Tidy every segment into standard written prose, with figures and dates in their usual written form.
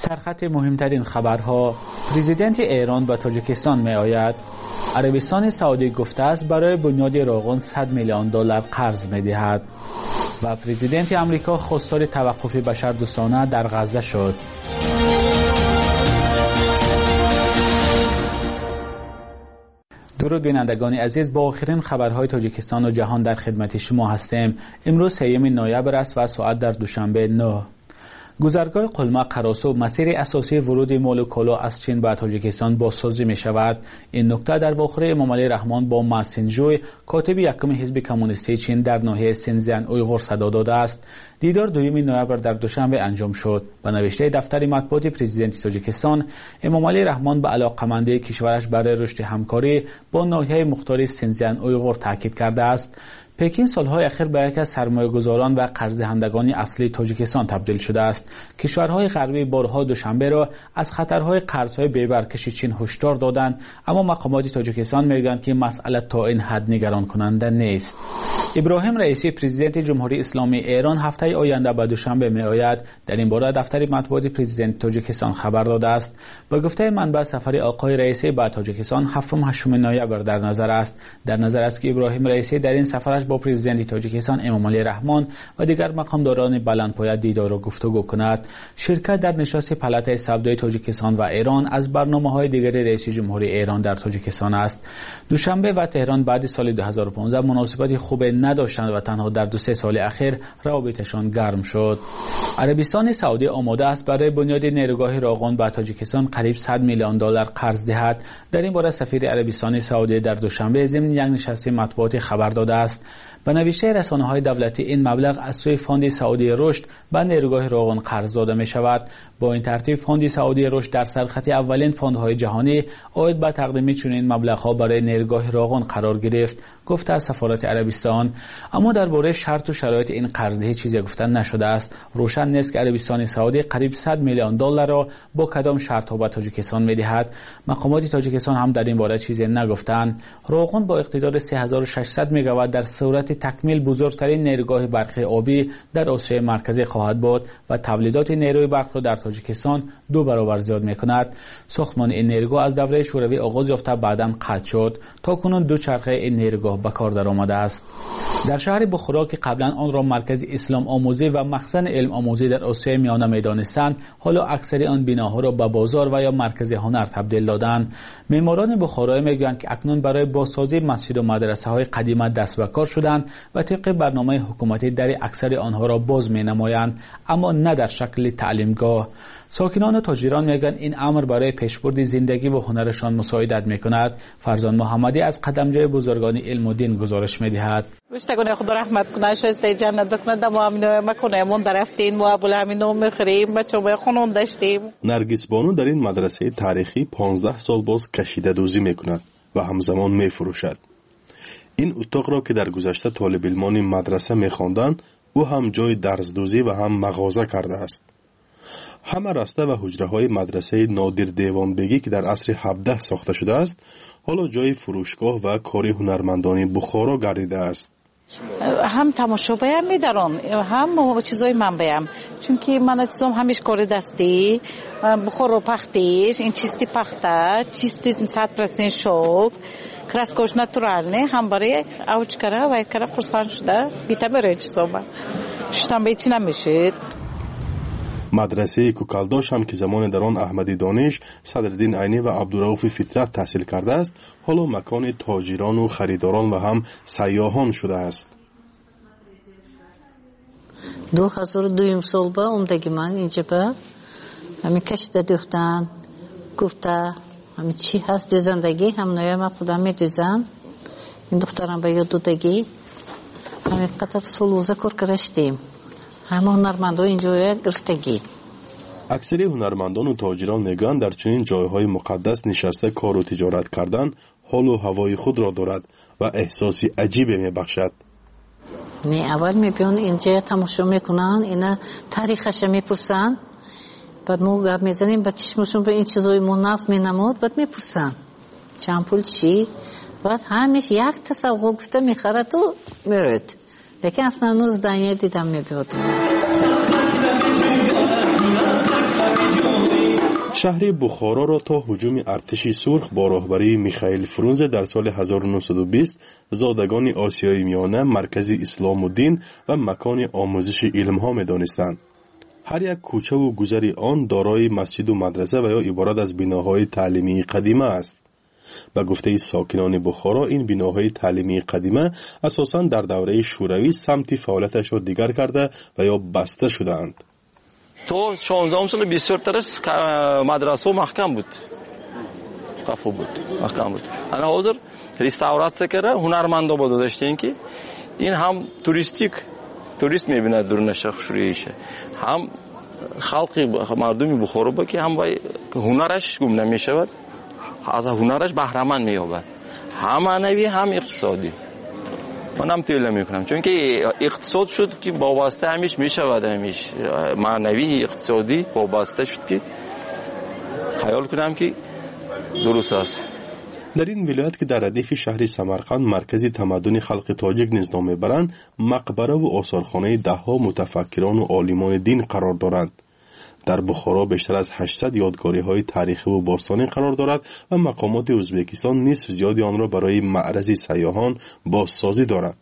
سرخط مهمترین خبرها: پرزیدنت ایران به تاجیکستان می آید. عربستان سعودی گفته است برای بنیاد روغن $100 میلیون قرض می دهد. و پرزیدنت آمریکا خواستار توقف بشردوستانه در غزه شد. درود بینندگان عزیز، با آخرین خبرهای تاجیکستان و جهان در خدمت شما هستیم. امروز 3 نوامبر است و ساعت در دوشنبه 9. گذرگاه قلمه قراسو مسیر اساسی ورود مال و کالا از چین به تاجیکستان بازسازی می شود. این نکته در واخره امام علی رحمان با ما سینجوی کاتب یکم حزب کمونیستی چین در ناحیه سینزیان اویغور صدا داده است. دیدار 2 نوامبر در دوشنبه انجام شد. به نوشته دفتر مطبوعات پرزیدنت تاجیکستان، امام علی رحمان به علاقه‌مندی کشورش برای رشد همکاری با ناحیه مختار سینزیان اویغور تاکید کرده است. پکین سالهای اخیر به یک از سرمایه‌گذاران و قرض‌دهندگان اصلی تاجیکستان تبدیل شده است. کشورهای غربی بارها دوشنبه را از خطرهای قرض‌های بی‌برکش چین هشدار دادند، اما مقامات تاجیکستان میگویند که مسئله تا این حد نگران کننده نیست. ابراهیم رئیسی پرزیدنت جمهوری اسلامی ایران هفته آینده به دوشنبه می‌آید. در این باره دفتر مطبوعات پرزیدنت تاجیکستان خبر داده است. به گفته منبع سفر آقای رئیسی به تاجیکستان 7-8 نوامبر در نظر است. در نظر است که ابراهیم رئیسی در این سفرش با پرزیدنت تاجیکستان امام علی رحمان و دیگر مقامداران بلندپایه دیدار و گفتگو کند. شرکت در نشست پلاتای سودای تاجیکستان و ایران از برنامه‌های دیگر رئیس جمهوری ایران در تاجیکستان است. دوشنبه و تهران بعد سال 2015 مناسبت خوب نداشتند و تنها در 2-3 سال اخیر روابطشان گرم شد. عربستان سعودی آماده است برای بنیاد نیروگاه روغن به تاجیکستان قریب $100 میلیون قرض دهد. در این باره سفیر عربستان سعودی در دوشنبه ضمن یک نشست مطبوعاتی خبر داده است. به نوشته رسانه‌های دولتی این مبلغ از سوی فاند سعودی رشد به نیروگاه روغن قرض داده می شود. با این ترتیب فاند سعودی رشد در سرخط اولین فاندهای جهانی عاید به تقدیم چنین مبلغ‌ها برای نیروگاه روغن قرار گرفت، گفته از سفارت عربستان. اما درباره شرط و شرایط این قرضدهی چیزی گفته نشده است. روشن نیست که عربستان سعودی قریب $100 میلیون را با کدام شرط‌ها به تاجیکستان می‌دهد. مقامات تاجیکستان هم در این باره چیزی نگفتند. روغن با اقتدار 3600 مگاوات در صورت تکمیل بزرگترین نیروگاه برقی آبی در آسیای مرکزی خواهد بود و تولیدات نیروی برق را در تاجیکستان 2 برابر زیاد می‌کند. ساختمان این نیروگاه از دوره شوروی آغاز یافته بعداً قطع شد. تاکنون 2 چرخه این نیروگاه به کار درآمده است. در شهر بخارا که قبلا آن را مرکز اسلام آموزی و مخزن علم آموزی در آسیای میانه می‌دانستند، حالا اکثر آن بناها را به بازار و یا مرکز هنر تبدیل دادند. معماران بخارا میگویند که اکنون برای بازسازی مسجد و مدرسه‌های قدیمی دست به کار شدند و طبق برنامه حکومتی در اکثر آنها را باز می‌نمایند، اما نه در شکل تعلیمگاه. ساکنان و تاجران میگن این امر برای پیشبرد زندگی و هنرشان مساعدت میکند. فرزان محمدی از قدمجوی بزرگان علم و دین گزارش میدهد. گوشتگونه خدا رحمت کنه، شایسته جنت بکنه. دم امینو مکنه من درفتین و ابوالامینو میخریم بچه به خونم داشتیم. نرگس بانو در این مدرسه تاریخی 15 سال باز کشیده دوزی میکند و همزمان میفروشد. این اتاق را که در گذشته طالب علمان مدرسه میخواندند، او هم جای درس دوزی و هم مغازه کرده است. همه راسته و حجره های مدرسه نادر دیوانبگی که در عصر 17 ساخته شده است، حالا جای فروشگاه و کاری هنرمندان بخارا گردیده است. هم تماشاگرم میدارن، هم چیزای منبعم، چون که من چیزام همیش کار دستی، بخارا پختیش، این چیستی پخته، چیستی 100% شوب، کراسکوش ناتورالنه، هم برای اوچ کره و کره خرسان شده، بیتا برای چیزام. شتم بیتی نمیشید. مدرسه کوکالداش هم که زمان در آن احمدی دانش، صدرالدین عینی و عبدالرؤوف فطرت تحصیل کرده است، حالا مکان تاجران و خریداران و هم سیاحان شده است. 2002 سال با اومدگی من اینجا با همین کشیده دوختن گفته همین چی هست دوزندگی هم نویا ما خودم می دوزن این دخترم با یاد دودگی همین قطعه سلوزه کار کرشتیم. همه هنرمندان اینجا گرفتگی. اکثری هنرمندان و تاجران میگن در چنین جایهای مقدس نشسته کار و تجارت کردن حال و هوای خود را دارد و احساسی عجیبی میبخشد. اول میبینن اینجا تماشا میکنن، اینا تاریخش میپرسن، بعد ما گپ میزنیم، بعد چشمشون به این چیزای مناف مینمود، بعد میپرسن چند پول چی، بعد همیشه یک تصور گفته میخرد و میرد. لیکن اصلا نوز دنیا دیدم میبودم. شهر بخارا را تا هجوم ارتش سرخ با راهبری میخائیل فرونزه در سال 1920 زادگان آسیای میانه مرکز اسلام و دین و مکان آموزش علم ها می دانستند. هر یک کوچه و گذر آن دارای مسجد و مدرسه و یا عبارت از بناهای تعلیمی قدیمه است. به گفته ساکنان بخارا این بناهای تعلیمی قدیمه اساساً در دوره شوروی سمت فعالیتش را دیگر کرده و یا بسته شدند. تو 16 سال 24 درس مدرسه محکم بود. قفو بود. محکم بود. الان حاضر ریستوراسیون کرده هنرمندا بود داشتین که این هم توریست میبینه درون شهر شوریشه. هم خلقی مردمی بخارا با که هم هنرش گم نمیشود. از هنرش بهره مند مییابد. هم معنوی هم اقتصادی. منم تیله میکنم چون که اقتصاد شد که وابسته همیش میشود همیش معنوی اقتصادی وابسته شد که خیال کنم که درست است. در این ولایت که در ردیف شهر سمرقند مرکزی تمدن خلق تاجیک نیز نام میبرند، مقبره و آثارخانه دهها متفکران و عالمان دین قرار دارند. در بخارا بیشتر از 800 یادگاری های تاریخی و باستانی قرار دارد و مقامات ازبکستان نصف زیادی آن را برای معرض سیاحان بازسازی دارد.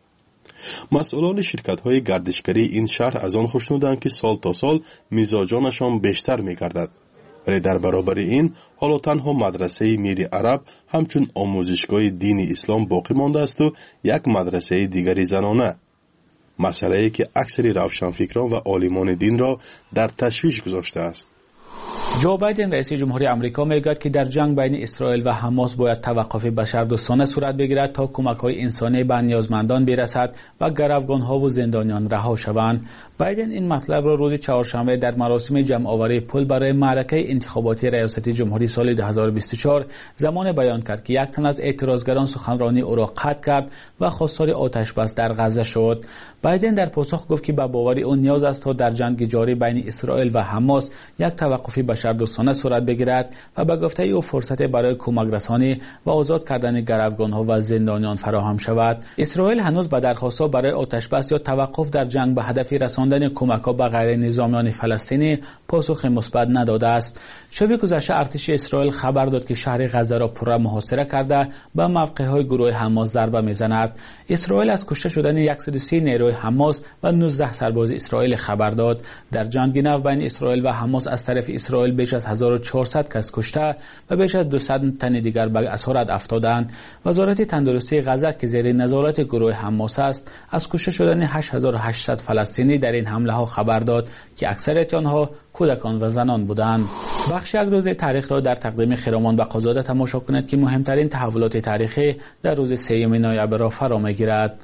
مسئولان شرکت های گردشگری این شهر از آن خوشنودند که سال تا سال مزاجانشان بیشتر می‌گردد. ولی در برابر این حالا تنها مدرسه میر عرب همچون آموزشگاه دین اسلام باقی مانده است و یک مدرسه دیگری زنانه. مسئله‌ای که اکثر روشنفکران و عالمان دین را در تشویش گذاشته است. جو بایدن رئیس جمهوری آمریکا میگوید که در جنگ بین اسرائیل و حماس باید توقف بشردوستانه صورت بگیرد تا کمک‌های انسانی به نیازمندان برسد و گروگان‌ها و زندانیان رها شوند. بایدن این مطلب را روز چهارشنبه در مراسم جمع‌آوری پول برای معرکه انتخاباتی ریاست جمهوری سال 2024 زمان بیان کرد که یک تن از اعتراضگران سخنرانی او را قطع کرد و خواستار آتش بس در غزه شد. بایدن در پاسخ گفت که به باور او نیاز است تا در جنگ جاری بین اسرائیل و حماس یک توقف بشردوستانه صورت بگیرد و به گفته او فرصت برای کمک رسانی و آزاد کردن گروگان‌ها و زندانیان فراهم شود. اسرائیل هنوز به درخواست‌ها برای آتش بس یا توقف در جنگ به هدف رساندن کمک‌ها به غیر نظامیان فلسطینی پاسخ مثبت نداده است. شب گذشته ارتش اسرائیل خبر داد که شهر غزه را پر محاصره کرده به موقع‌های گروه حماس ضربه می‌زند. اسرائیل از کشته شدن 130 نیروی حماس و 19 سرباز اسرائیل خبر داد. در جنگ نو بین اسرائیل و حماس از طرف اسرائیل بیش از 1400 کس کشته و بیش از 200 تن دیگر به اسارت افتادند. وزارت تندرستی غزه که زیر نظارت گروه حماس است از کشته شدن 8800 فلسطینی در این حمله ها خبر داد که اکثریت آنها کودکان و زنان بودند. بخش یک روز تاریخ را در تقدیم خرامان بقازاده تماشا کنید که مهمترین تحولات تاریخی در روز 3 نوامبر را فرا می‌گیرد.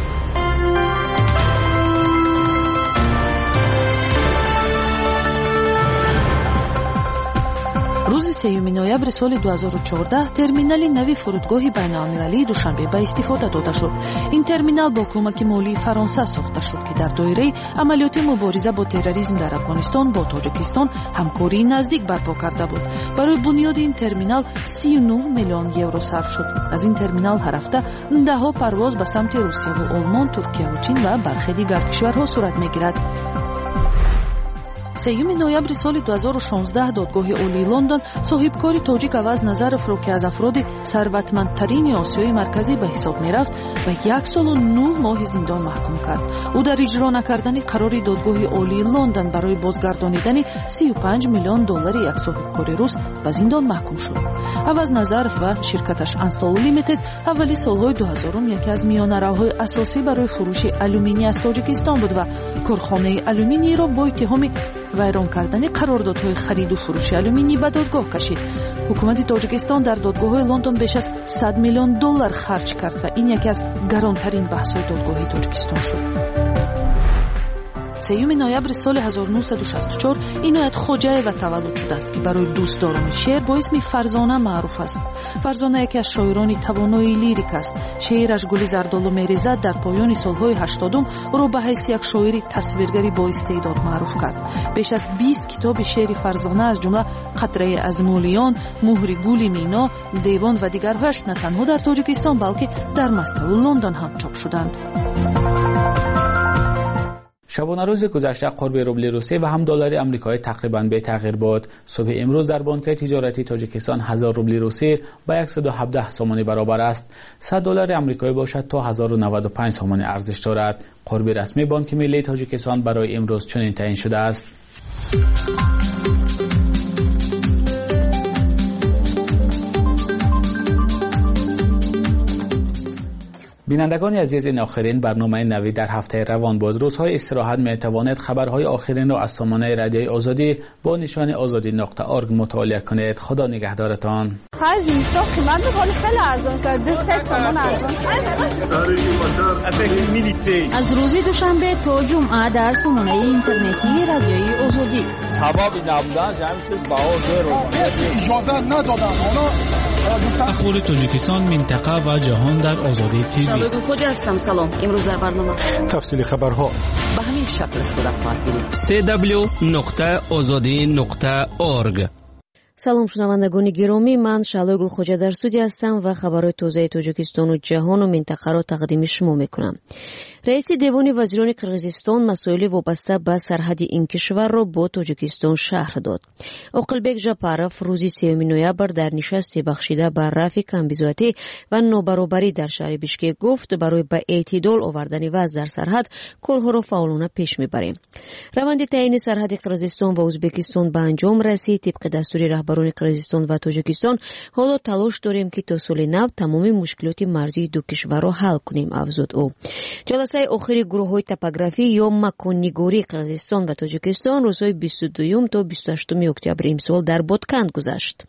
روز 3 نوامبر سال 2014 ترمینال نوی فرودگاه بین‌المللی دوشنبه به استفاده داده شد. این ترمینال با کمک مالی فرانسه ساخته شد که در دایره عملیات مبارزه با تروریسم در افغانستان با تاجیکستان همکاری نزدیک برپا کرده بود. برای بنیاد این ترمینال 39 میلیون یورو صرف شد. از این ترمینال هر هفته ده‌ها پرواز به سمت روسیه و آلمان، ترکیه و چین و برخی دیگر کشورها صورت می‌گیرد. 3 نوامبر سال 2016 دادگاه عالی لندن صاحبکار تاجیک عوض نظرف را که از افراد ثروتمندترین آسیای مرکزی به حساب می رفت و 1 سال و 9 ماه زندان محکوم کرد. او در اجرا نکردن قرار دادگاه عالی لندن برای بازگردانیدن 35 میلیون دلار یک صاحبکار روس به زندان محکوم شد. عوض نظرف و شرکتش انسال لیمیتد اولی سالهای 2000 یکی از میانه‌روهای اساسی برای فروش آلومینی از تاجیکستان بود و کارخانه آلومینی را با اتهام ویران کردن قراردادهای خرید و فروش آلومینی به دادگاه کشید. حکومت تاجیکستان در دادگاه لندن بیش از 100 میلیون دلار خرج کرد و این یکی از گرانترین بحث‌های دادگاه تاجیکستان شد. 3 نوامبر سال 1964 عنایت خواجه‌ایوا تولد شده است که برای دوستداران شعر با اسم فرزانه معروف است. فرزانه یکی از شاعران توانای لیریک است. شعرش گل زردالو میریزد در پایان سالهای 80 را به حیث یک شاعر تصویرگری با استعداد معروف کرد. بیش از 20 کتاب شعر فرزانه از جمله قطره از مولیان، مهر گل مینا، دیوان و دیگرهاش نه تنها در تاجیکستان بلکه در مسکو و لندن هم چاپ شدند. شبانه روز گذشته قرب روبل روسی و هم دلار آمریکایی تقریبا به تغییر بود. صبح امروز در بانک تجارتی تاجیکستان 1000 روبل روسی با 117 سومانی برابر است. 100 دلار آمریکایی باشد تا 1095 سومانی ارزش دارد. قرب رسمی بانک ملی تاجیکستان برای امروز چنین تعیین شده است. بینندگان عزیز، این آخرین برنامه نوی در هفته روان بود. روزهای استراحت می توانید خبرهای آخرین را از سامانه رادیوی آزادی با نشان azadi.org مطالعه کنید. خدا نگهدارتان. از روز دوشنبه تا جمعه در سامانه اینترنتی رادیوی آزادی. اجازه ندادن اخبار تاجیکستان، منطقه و جهان در آزادی تیوی. خوش هستم. سلام. امروز در برنامه تفصیل خبرها به همین شکل صورت خواهد گرفت. www.azadi.org. سلام شنوندگان گرامی، من شالوی گلخوجه در استودیو هستم و خبرهای تازه تاجیکستان و جهان و منطقه را تقدیم شما میکنم. رئیس دیوان وزیران قرقیزستان مسائل وابسته به سرحد این کشور را با تاجیکستان شرح داد. اوقلبک ژاپاروف روز 3 نوامبر در نشستی بخشیده به رفع کمبیزاتی و نابرابری در شهر بیشکک گفت برای به اعتدال آوردن وضع در سرحد کارها را فعالانه پیش میبریم. روند تعیین سرحد قرقیزستان و ازبکستان به انجام رسید. طبق دستور رهبران قرقیزستان و تاجیکستان حالا تلاش داریم که تا سال نو تمام مشکلات مرزی دو کشور را حل کنیم، افزود او. جلسه آخری گروه‌های توپوگرافی یا مکان‌نگاری قرقیزستان و تاجیکستان روزهای 22 تا 28 اکتبر امسال در بادکند گذشت.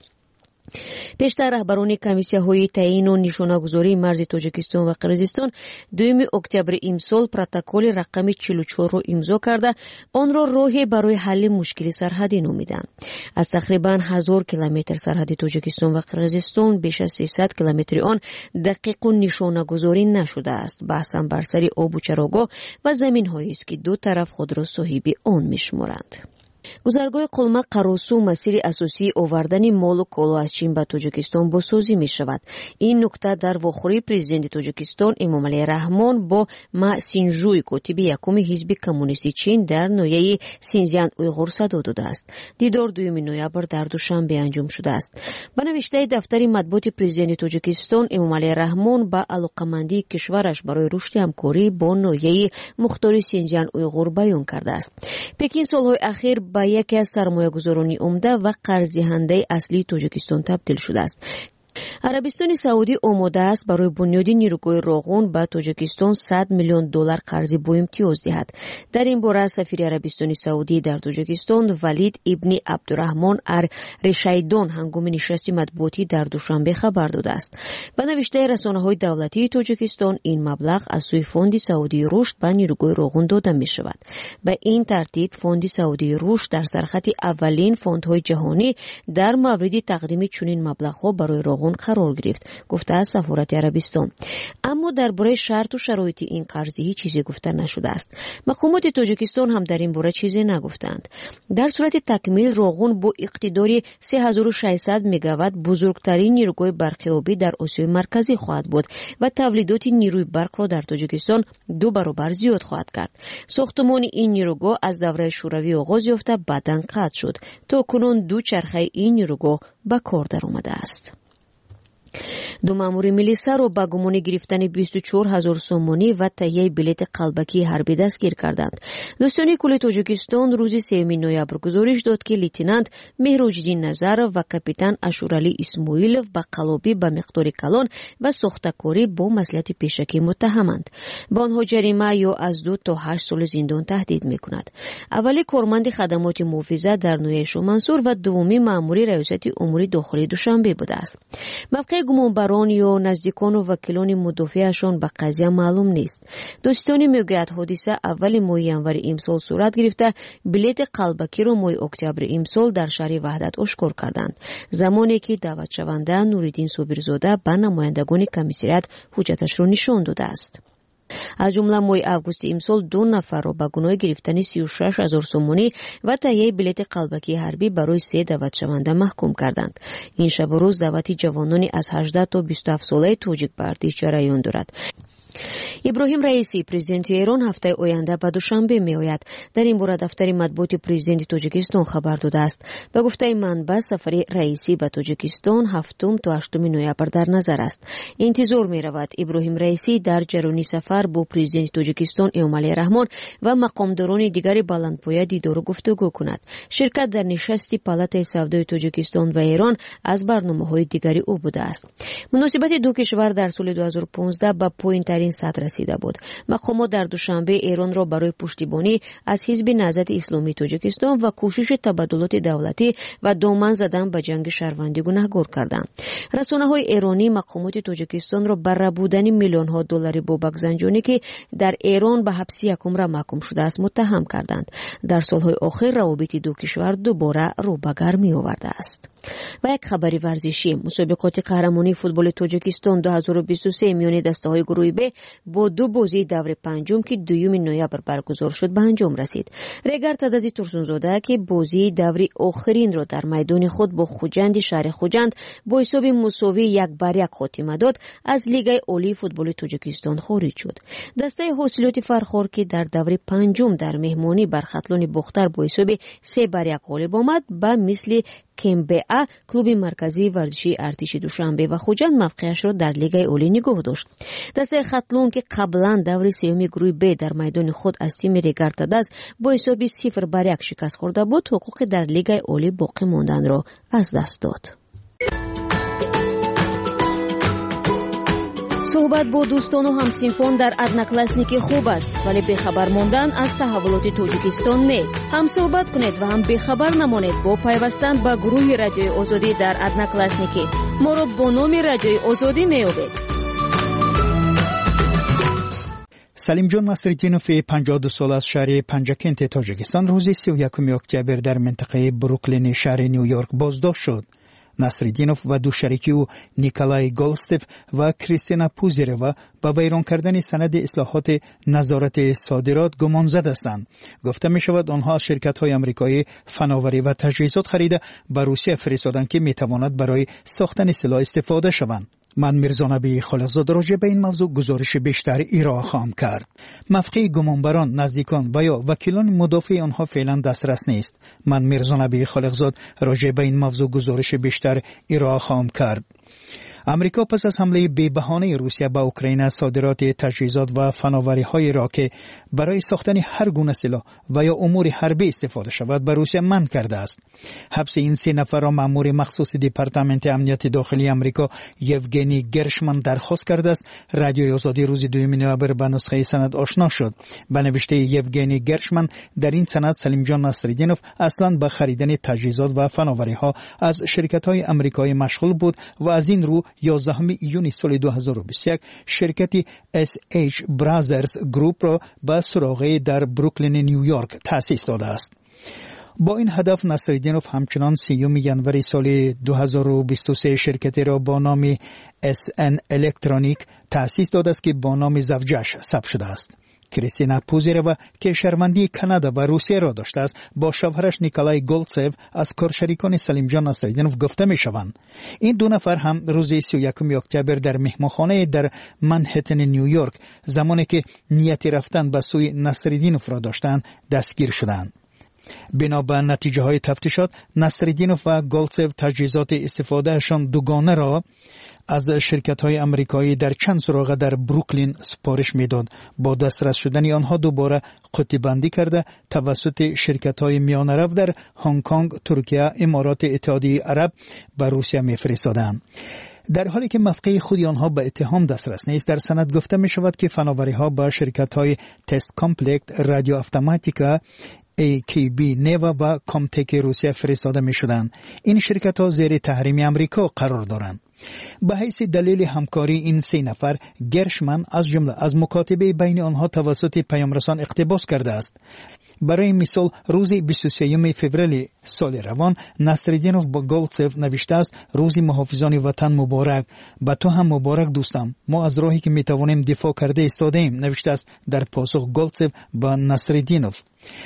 پیشتر رهبران کمیسیه‌های تعیین و نشانه‌گذاری مرز تاجیکستان و قرقیزستان 2 اکتبر امسال پروتکل رقم 44 را امضا کرده آن را راهی برای حل مشکل سرحدی نامیدند. از تقریباً 1000 کیلومتر سرحد تاجیکستان و قرقیزستان بیش از 300 کیلومتر آن دقیق و نشانه‌گذاری نشده است. بحث بر سر آب و چراگاه و زمین‌هایی است که دو طرف خود را صاحب آن می‌شمارند. گذرگاه قلمه قراسو مسیر اساسی آوردن مال و کالا از چین به تاجیکستان بازسازی می شود. این نکته در واخوری پرزیدنت تاجیکستان امامعلی رحمان با ما سینجوی کاتب یکم حزب کمونیستی چین در ناحیه سینزیان اویغور صدا داده است. دیدار 2 نوامبر در دوشنبه انجام شده است. به نوشته دفتر مطبوعات پرزیدنت تاجیکستان امامعلی رحمان با علاقه‌مندی کشورش برای رشد همکاری با ناحیه مختار سینزیان اویغور بیان کرده است. پکین سالهای اخیر با یکی از سرمایه‌گذاران عمده و قرض‌دهنده اصلی تاجیکستان تبدیل شده است. عربستان سعودی آماده است برای بنیاد نیروگاه راغون به تاجیکستان 100 میلیون دلار قرض با امتیاز دهد. در این باره سفیر عربستان سعودی در تاجیکستان ولید ابن عبدالرحمن رشیدان هنگام نشست مطبوعاتی در دوشنبه خبر داده است. به نوشته رسانه‌های دولتی تاجیکستان این مبلغ از سوی فوند سعودی رشد به نیروگاه راغون داده می شود. به این ترتیب فوند سعودی رشد در سرخط اولین فوندهای جهانی در مورد تقدیم چنین مبلغ‌ها برای راغون قرار گرفت، گفته از سفارت عربستان. اما درباره شرط و شرایط این قرض هیچ چیزی گفته نشده است. مقامات تاجیکستان هم در این باره چیزی نگفتند. در صورت تکمیل راغون با اقتدار 3600 مگاوات بزرگترین نیروگاه برق آبی در آسیای مرکزی خواهد بود و تولیدات نیروی برق را در تاجیکستان 2 برابر زیاد خواهد کرد. ساختمان این نیروگاه از دوره شوروی آغاز یافته بعداً قطع شد. تا کنون 2 چرخه این نیروگاه به کار درآمده است. 2 مامور میلیسا را با گمان گرفتن 24000 سومانی و تهیه بلیت قلبکی حربی دستگیر کردند. دوستان کل تاجیکستان روز 3 نوامبر گزارش داد که لیتنانت مهراجدین نظر و کاپیتان اشورعلی اسماعیلوف با قلابی به مقدار کلان و ساختکاری با مصلحت پیشکی متهمند. با آنها جریمه یا از 2 تا 8 سال زندان تهدید می‌کند. اولی کارمند خدمات محافظت در ناحیه شومنصور و دومی مامور ریاست امور داخلی دوشنبه بوده است. موقع گمانبران یا نزدیکان و وکیلان مدافعشان به قضیه معلوم نیست. دوستانی میگوید حادثه اول ماه ژانویه امسال صورت گرفته. بلیت قلبکی را ماه اکتبر امسال در شهر وحدت آشکار کردند، زمانی که دعوت شونده نوریدین صابرزاده به نمایندگان کمیسریت حجتش را نشان داده است. از جمله ماه اوگوست امسال 2 نفر را به گناه گرفتن 36000 سومانی و تهیه بلیت قلبکی حربی برای 3 دعوت شونده محکوم کردند. این شب و روز دعوت جوانانی از 18 تا 27 ساله تاجیک به ارتش جریان دارد. иброҳим раисӣ президенти эрон ҳафтаи оянда ба душанбе меояд. дар ин бора дафтари матбуоти президенти тоҷикистон хабар додааст. ба гуфтаи манбаъ сафари раисӣ ба тоҷикистон 7 то 8 ноябр дар назар аст. интизор меравад иброҳим раисӣ дар ҷараёни сафар бо президенти тоҷикистон эмомалӣ раҳмон ва мақомдорони дигари баландпоя дидору гуфтугӯ кунад. ширкат дар нишасти палатаи савдои тоҷикистон ва эрон аз барномаҳои дигари ӯ будааст. муносибати ду кишвар дар соли 2015 ба поинтарин сатҳ расида буд. мақомот дар душанбе эронро барои пуштибонӣ аз ҳизби наҳзати исломии тоҷикистон ва кӯшиши табаддулоти давлатӣ ва доман задан ба ҷанги шаҳрвандӣ гунаҳгор карданд. расонаҳои эронӣ мақомоти тоҷикистонро ба рабудани миллионҳо доллари бобакзанҷонӣ ки дар эрон ба ҳабси якумра маҳкум шудааст муттаҳам карданд. дар солҳои охир равобити ду кишвар дубора рӯ ба гармӣ овардааст. ва як хабари варзишӣ. мусобиқоти қаҳрамонии футболи тоҷикистон 2023 миёни дастаҳои гурӯҳи б бо ду бозии даври панҷум ки 2 ноябр баргузор шуд ба анҷом расид. регар тадази турсунзода ки бозии даври охиринро дар майдони худ бо хуҷанди шаҳри хуҷанд бо ҳисоби мусовӣ 1-1 хотима дод, аз лигаи олии футболи тоҷикистон хориҷ шуд. дастаи ҳосилоти фархор ки дар даври панҷум дар меҳмонӣ бар хатлони бохтар бо ҳисоби 3-1 ғолиб омад, ба мисли КМБА клуби марказии варзишии артиши душанбе ва хуҷанд мавқеашро дар лигаи олӣ нигоҳ дошт. дастаи хатлон ки қаблан даври сеюми гурӯҳи Б дар майдони худ аз тими Регар Тадаз бо ҳисоби 0-1 шикаст хӯрда буд, ҳуқуқи дар лигаи олӣ боқӣ монданро аз даст дод. суҳбат бо дӯстону ҳамсинфон дар одноклассники хуб аст, вале бехабар мондан аз таҳввулоти тоҷикистон не. ҳам суҳбат кунед ва ҳам бехабар намонед бо пайвастан ба гурӯҳи радиои озодӣ дар одноклассники. моро бо номи радиои озодӣ меёбед. салимҷон насриддинов 52 сол аз шаҳри панҷакенти тоҷикистон рӯзи 31 октябр дар минтақаи бруклини шаҳри ню-йорк боздошт шуд. насриддинов ва ду шарики ӯ Николай Голстев ва Кристина Пузирева ба вайрон кардани санади ислоҳоти назорати содирот гумонзад ҳастанд. гуфта мешавад онҳо аз ширкатҳои амрикоӣ фановарӣ ва таҷҳизот харида ба Русия фиристоданд ки метавонад барои сохтани силоҳ истифода шаванд. من میرزانبی خالقزاد راجع به این موضوع گزارش بیشتر ارائه خواهم کرد. موقع گمانبران، نزدیکان و یا وکیلان مدافع آنها فعلا دسترس نیست. من میرزانبی خالقزاد راجع به این موضوع گزارش بیشتر ارائه خواهم کرد. امریکا پس از حمله بی‌بهانه روسیه به اوکراین صادرات تجهیزات و فناوری‌های را که برای ساختن هر گونه سلاح و یا امور حربی استفاده شود به روسیه منع کرده است. حبس این 3 نفر را مأمور مخصوص دپارتمنت امنیت داخلی امریکا یوگنی گرشمن درخواست کرده است. رادیوی آزادی روز 2 نوامبر با نسخه سند آشنا شد. به نوشته یوگنی گرشمن در این سند سلیمجان نصرالدینوف اصلا به خریدن تجهیزات و فناوری‌ها از شرکت‌های آمریکایی مشغول بود و از این رو 11 ایون سال 2021 شرکتی SH Brothers Group را به سراغ در بروکلین نیویورک تأسیس داده است. با این هدف نصرالدینوف همچنان 3 ژانویه سال 2023 شرکتی را با نام SN الکترونیک تأسیس داده است که با نام زوجش ثبت شده است. کریستینا پوزیروا که شهروندی کانادا و روسیه را داشته است با شوهرش نیکولای گولتسف از کارشریکان سلیمجان نصرالدینوف گفته می شوند. این دو نفر هم روز 31 اکتبر در مهمانخانه در منهتن نیویورک زمانی که نیت رفتن به سوی نصرالدینوف را داشتند دستگیر شدند. بنا به نتیجه های تفتیشات نصرالدینوف و گولتسف تجهیزات استفادهشان دوگانه را از شرکت های امریکایی در چند سراغ در بروکلین سپارش میداد. با دسترس شدن آنها دوباره قطعی بندی کرده توسط شرکت های میانه رو در هنگ کنگ، ترکیه، امارات اتحادیه عرب به روسیه میفرستادند. در حالی که موقع خود آنها به اتهام دسترس نیست، در سند گفته می شود که فناوری ها با شرکت های تست کامپلکت، رادیو اتوماتیکا، AKB نیوا و کامتک روسیه فرستاده می شدند. این شرکت ها زیر تحریم امریکا قرار دارند. به حیث دلیل همکاری این 3 نفر گرشمن از جمله از مکاتبه بین آنها توسط پیامرسان اقتباس کرده است. برای مثال روز 23 فوریه سال روان نصرالدینوف با گولتسف نوشته است روز محافظان وطن مبارک. به تو هم مبارک دوستم، ما از راهی که می توانیم دفاع کرده ایستادیم، نوشته است در پاسخ گولتسف با نصرالدینوف.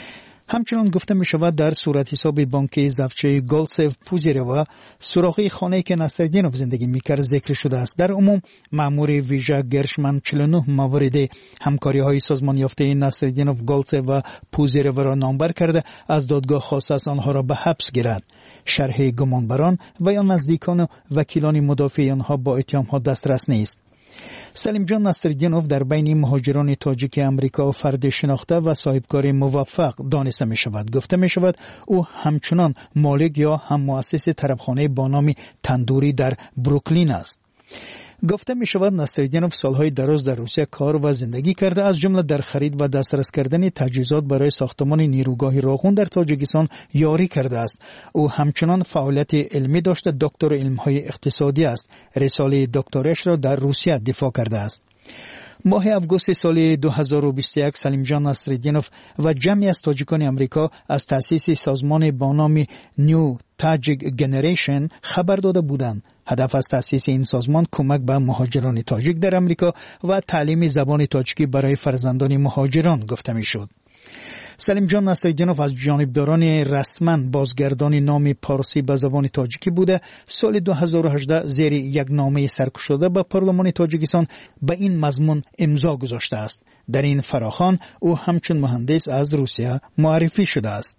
همچنان گفته می شود در صورت حساب بانکی زفچه گولسف پوزیروا سوراخی خانه‌ای که نصرالدینوف زندگی می‌کرد ذکر شده است. در عموم مأمور ویژه گرشمن 49 موارد همکاری‌های سازمان یافته نصرالدینوف گولسف و پوزیروا را نامبر کرده از دادگاه خواست است آنها را به حبس گیرد. شرح گمانبران و یا نزدیکان و وکیلان مدافع آنها با اتهام‌ها دسترس نیست. سلیم جان نصرالدینوف در بین مهاجران تاجیک امریکا فرد شناخته و صاحبکار موفق دانسته می شود. گفته می شود او همچنان مالک یا هم مؤسس طربخانه با نام تندوری در بروکلین است. گفته می شود نصرالدینوف سالهای دراز در روسیه کار و زندگی کرده، از جمله در خرید و دسترس کردن تجهیزات برای ساختمان نیروگاه راغون در تاجیکستان یاری کرده است. او همچنان فعالیت علمی داشته، دکتر علم‌های اقتصادی است. رساله دکترش را در روسیه دفاع کرده است. ماه آگوست سال 2021 سلیم جان نصرالدینوف و جمعی از تاجیکان امریکا از تأسیس سازمان با نام نیو تاجیک جنریشن خبر داده بودند. هدف از تأسیس این سازمان کمک به مهاجران تاجیک در امریکا و تعلیم زبان تاجیکی برای فرزندان مهاجران گفته میشد. سلیم جان نصرالدینوف از جانبداران رسما بازگردان نام پارسی به زبان تاجیکی بوده. سال 2018 زیر یک نامه سرکشاده به پارلمان تاجیکستان به این مضمون امضا گذاشته است. در این فراخوان او همچون مهندس از روسیه معرفی شده است.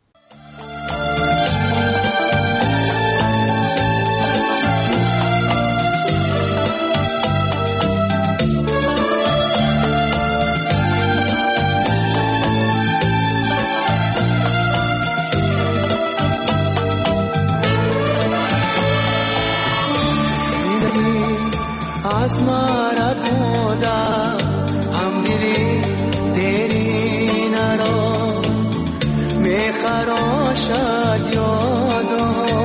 आसमारा खोदा हम दिली तेरी नरो मैं खरोशा यादो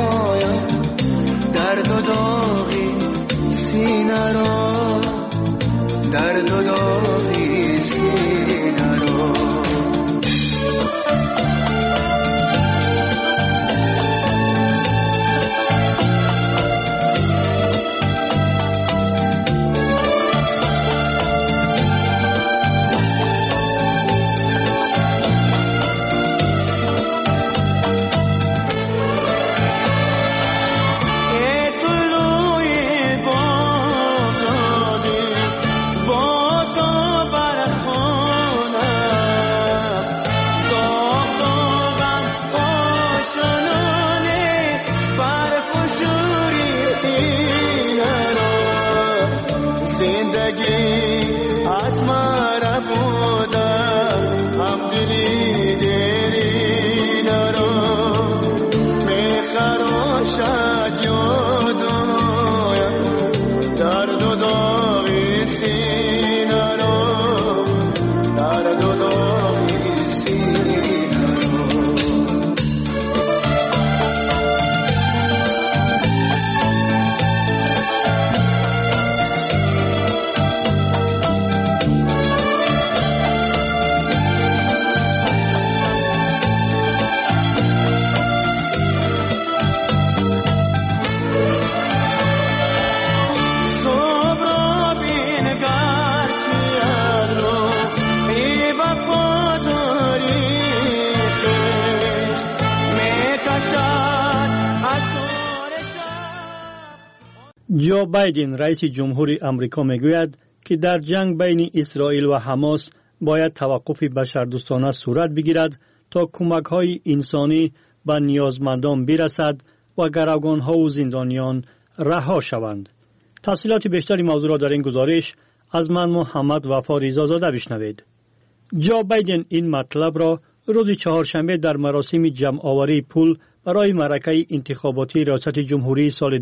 दर्द दोगी सीनरो दर्द दोगी सीनरो جو بایدن رئیس جمهوری آمریکا میگوید که در جنگ بین اسرائیل و حماس باید توقف بشردوستانه صورت بگیرد تا کمک‌های انسانی به نیازمندان برسد و گروگان‌ها و زندانیان رها شوند. تفصیلات بیشتری موضوع را در این گزارش از من محمد وفا رضازاده بشنوید. جو بایدن این مطلب را روز چهارشنبه در مراسم جمع‌آوری پول برای معرکه انتخاباتی ریاست جمهوری سال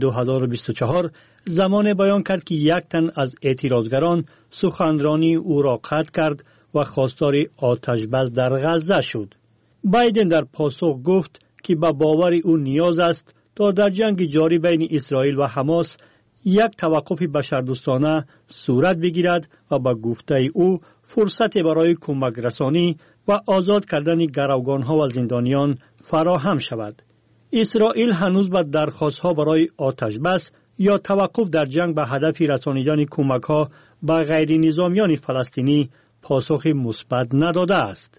2024 زمان بیان کرد که یک تن از اعتراضگران سخنرانی او را قطع کرد و خواستار آتش‌بس در غزه شد. بایدن در پاسخ گفت که به باور او نیاز است تا در جنگ جاری بین اسرائیل و حماس یک توقف بشردوستانه صورت بگیرد و به گفته او فرصت برای کمک رسانی و آزاد کردن گروگان‌ها و زندانیان فراهم شود. اسرائیل هنوز به درخواست‌ها برای آتش‌بس یا توقف در جنگ به هدف رسانیدن کمک‌ها به غیر نظامیان فلسطینی پاسخ مثبت نداده است.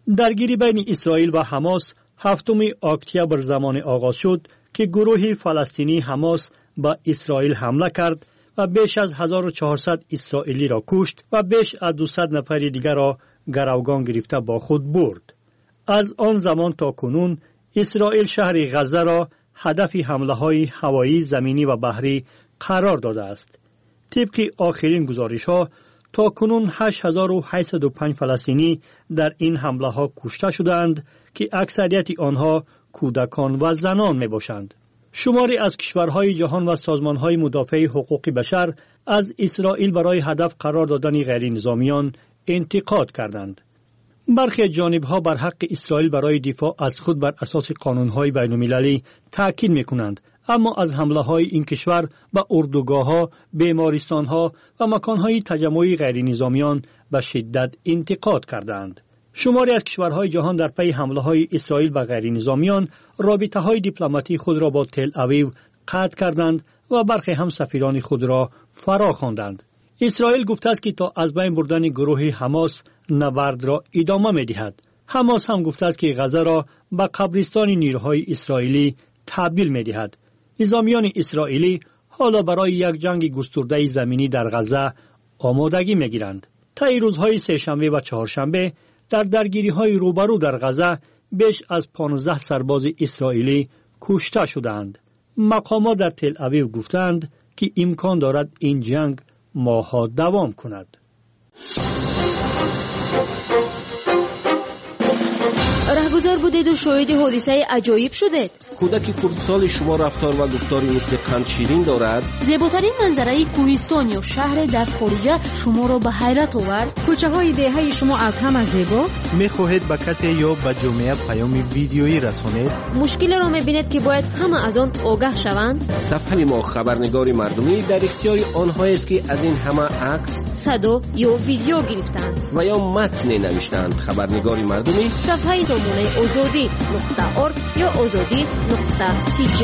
درگیری بین اسرائیل و حماس 7 اکتبر زمان آغاز شد که گروه فلسطینی حماس به اسرائیل حمله کرد و بیش از 1400 اسرائیلی را کشت و بیش از 200 نفر دیگر را گروگان گرفته با خود برد. از آن زمان تا کنون اسرائیل شهر غزه را هدف حمله‌های هوایی، زمینی و بحری قرار داده است. طبق آخرین گزارش‌ها تا کنون 8805 فلسطینی در این حمله‌ها کشته شدند که اکثریت آنها کودکان و زنان میباشند. شماری از کشورهای جهان و سازمانهای مدافع حقوق بشر از اسرائیل برای هدف قرار دادن غیر نظامیان انتقاد کردند. برخی جانبها بر حق اسرائیل برای دفاع از خود بر اساس قانونهای بین المللی تاکید میکنند، اما از حمله‌های این کشور به اردوگاه‌ها، بیمارستان‌ها و مکان‌های تجمع غیر نظامیان به شدت انتقاد کردند. شماری از کشورهای جهان در پی حمله‌های اسرائیل به غیر نظامیان رابطه‌های دیپلماتی خود را با تل اویو قطع کردند و برخی هم سفیران خود را فرا خواندند. اسرائیل گفته است که تا از بین بردن گروه حماس نبرد را ادامه می‌دهد. حماس هم گفته است که غزه را به قبرستان نیروهای اسرائیلی تبدیل می‌دهد. نظامیان اسرائیلی حالا برای یک جنگ گسترده زمینی در غزه آمادگی می‌گیرند. طی روزهای سه‌شنبه و چهارشنبه در درگیری‌های روبرو در غزه بیش از 15 سرباز اسرائیلی کشته شدند. مقامات در تل اویو گفتند که امکان دارد این جنگ ماه‌ها دوام کند. رهگذر بودید و شاهد حادثه عجایب شدید. کودک خردسال شما رفتار و گفتاری مثل قند شیرین دارد. زیباترین منظره کوهستان یا شهر در خارجه شما را به حیرت آورد. کوچه های دهه شما از همه زیباست. میخواهید به کسی یا به جامعه پیام ویدیویی رسانید. مشکل را میبینید که باید همه از آن آگاه شوند. صفحه ما خبرنگاری مردمی در اختیار آنها است که از این همه عکس، صدا یا ویدیو گرفتند و یا متن نوشتند. خبرنگاری مردمی صفحه نمونه azadi.org یا azadi.tg.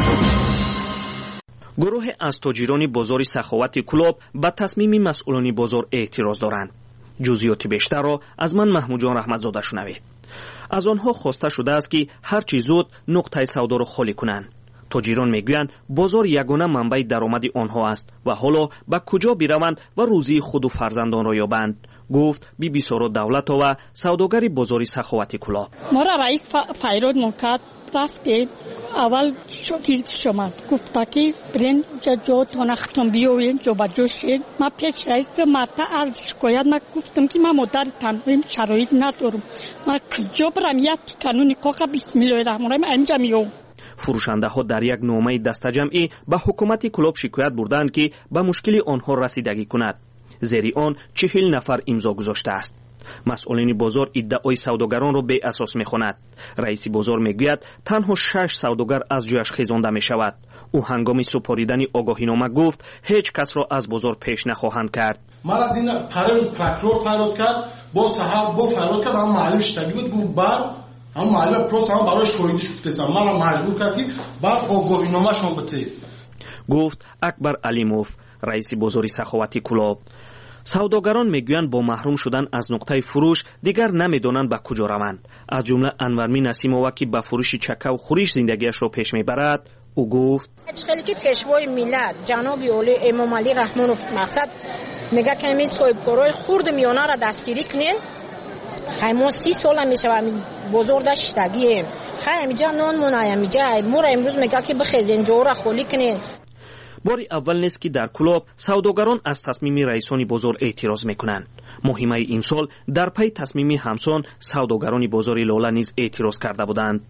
گروه از تاجران بازار سخاوت کلاب به تصمیم مسئولان بازار اعتراض دارند. جزئیات بیشتر را از من محمود جان رحمتزاده شنوید. از آنها خواسته شده است که هر چه زود نقطه سودا را خالی کنند. تاجران میگویند بازار یگانه منبع درآمد آنها است و حالا به کجا بروند و روزی خود و فرزندان را یابند، گفت بیبی سارا دولتова سوداگر بازار سخاوت کلاب. ما را رئیس فیرود منکت رفتیم اول شکیل شما گفت که برین جا تانختم بیاوین جا بجا شید. ما پیش رئیس مرتا عرض شکایت ما گفتم که ما مدر تنظیم شرایط ندارم، ما کجا برم یک قانونی کاخ بسم الله الرحمن الرحیم انجام میام. فروشنده ها در یک نامه دستجمعی به حکومت کلاب شکایت بردند که به مشکل آنها رسیدگی کند. زیر آن 40 نفر امضا گذاشته است. مسئولین بازار ادعای سوداگران را بی اساس می‌خواند. رئیس بازار میگوید تنها 6 سوداگر از جایش خیزانده می‌شود. او هنگام سپاریدن آگاهینامه گفت هیچ کس را از بازار پیش نخواهند کرد. مرا دین پرل پروکرور فرار کرد، با صاحب با فرار کرد، هم معلم شتگی بود گفت بر هم معلم پروس هم برای شویدیش گفتم مرا مجبور کرد که بعد آگاهینامه شون بده. گفت اکبر علیموف رئیس بازار سخاوت کلاب. سوداگران میگویند با محروم شدن از نقطه فروش دیگر نمیدانند به کجا روند. از جمله انورمی نسیمова که به فروش چکه و خورش زندگیش را پیش میبرد، او گفت خیلی که پیشوای ملت جناب اولی امام علی رحمانوف مقصد میگه که همین صاحبکارای خرد میانه را دستگیری کنین. ما 30 سال میشه بزرگ داشتگیم خیلی جا نان منایم میجا مورا امروز میگه که بخیزین جو را خالی کنین. باری اول نیست که در کلاب سوداگران از تصمیم رئیسان بازار اعتراض میکنند. مهمه این سال در پی تصمیم همسان سوداگران بازار لاله نیز اعتراض کرده بودند.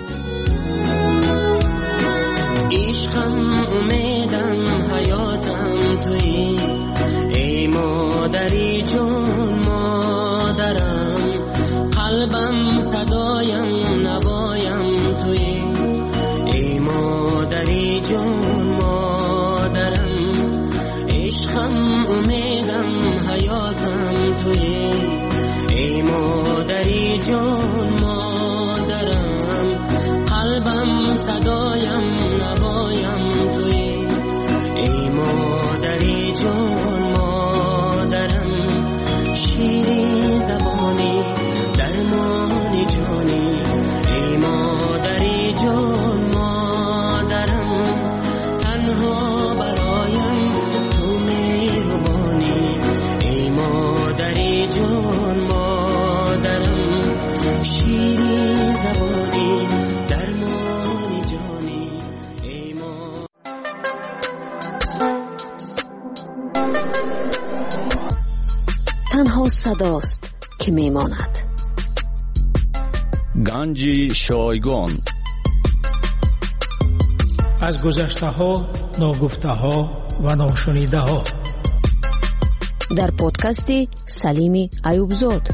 عشقم امیدم حیاتم تویی ای مادری جون مادرم قلبم صدایم نوایم تویی ای مادری جون مادرم عشقم امیدم حیاتم تویی ای مادری جون مادرم قلبم صدایم نوایم تویی ای مادری جون مادرم شیرین زبانی در ما تنها صداست که میماند. گنج شایگان. از گذشته ها، ناگفته ها و ناشنیده ها. در پادکست سلیم ایوبزاد.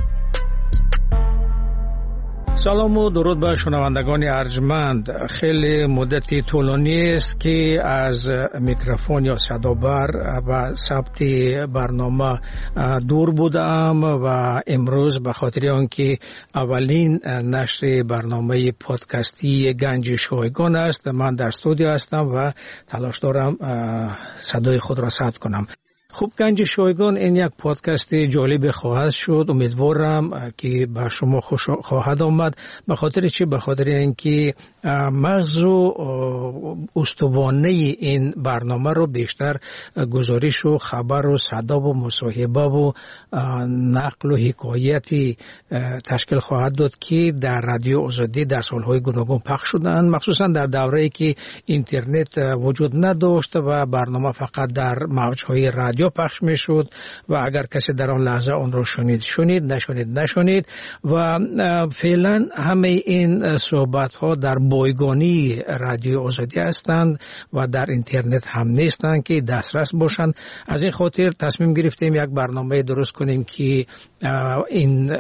سلام و درود به شنوندگان ارجمند. خیلی مدتی طولانی است که از میکروفون یا صدابر و ثبت برنامه دور بودم و امروز به خاطر آنکه اولین نشر برنامه پادکستی گنج شایگان است، من در استودیو هستم و تلاش دارم صدای خود را ثبت کنم. خوب، گنج شایگان این یک پادکست جالب خواهد شد. امیدوارم که به شما خوش خواهد آمد. به خاطر چی؟ به خاطر اینکه مغز و استوانه این برنامه رو بیشتر گزارش و خبر و صدا و مصاحبه و نقل و حکایتی تشکیل خواهد داد که در رادیو آزادی در سالهای گوناگون پخش شدند، مخصوصا در دوره‌ای که اینترنت وجود نداشت و برنامه فقط در موج‌های رادیو پخش میشد و اگر کسی در آن لحظه آن را شنید، نشنید و فعلا همه این صحبت ها در بایگانی رادیو آزادی هستند و در اینترنت هم نیستند که دسترس باشند. از این خاطر تصمیم گرفتیم یک برنامه درست کنیم که این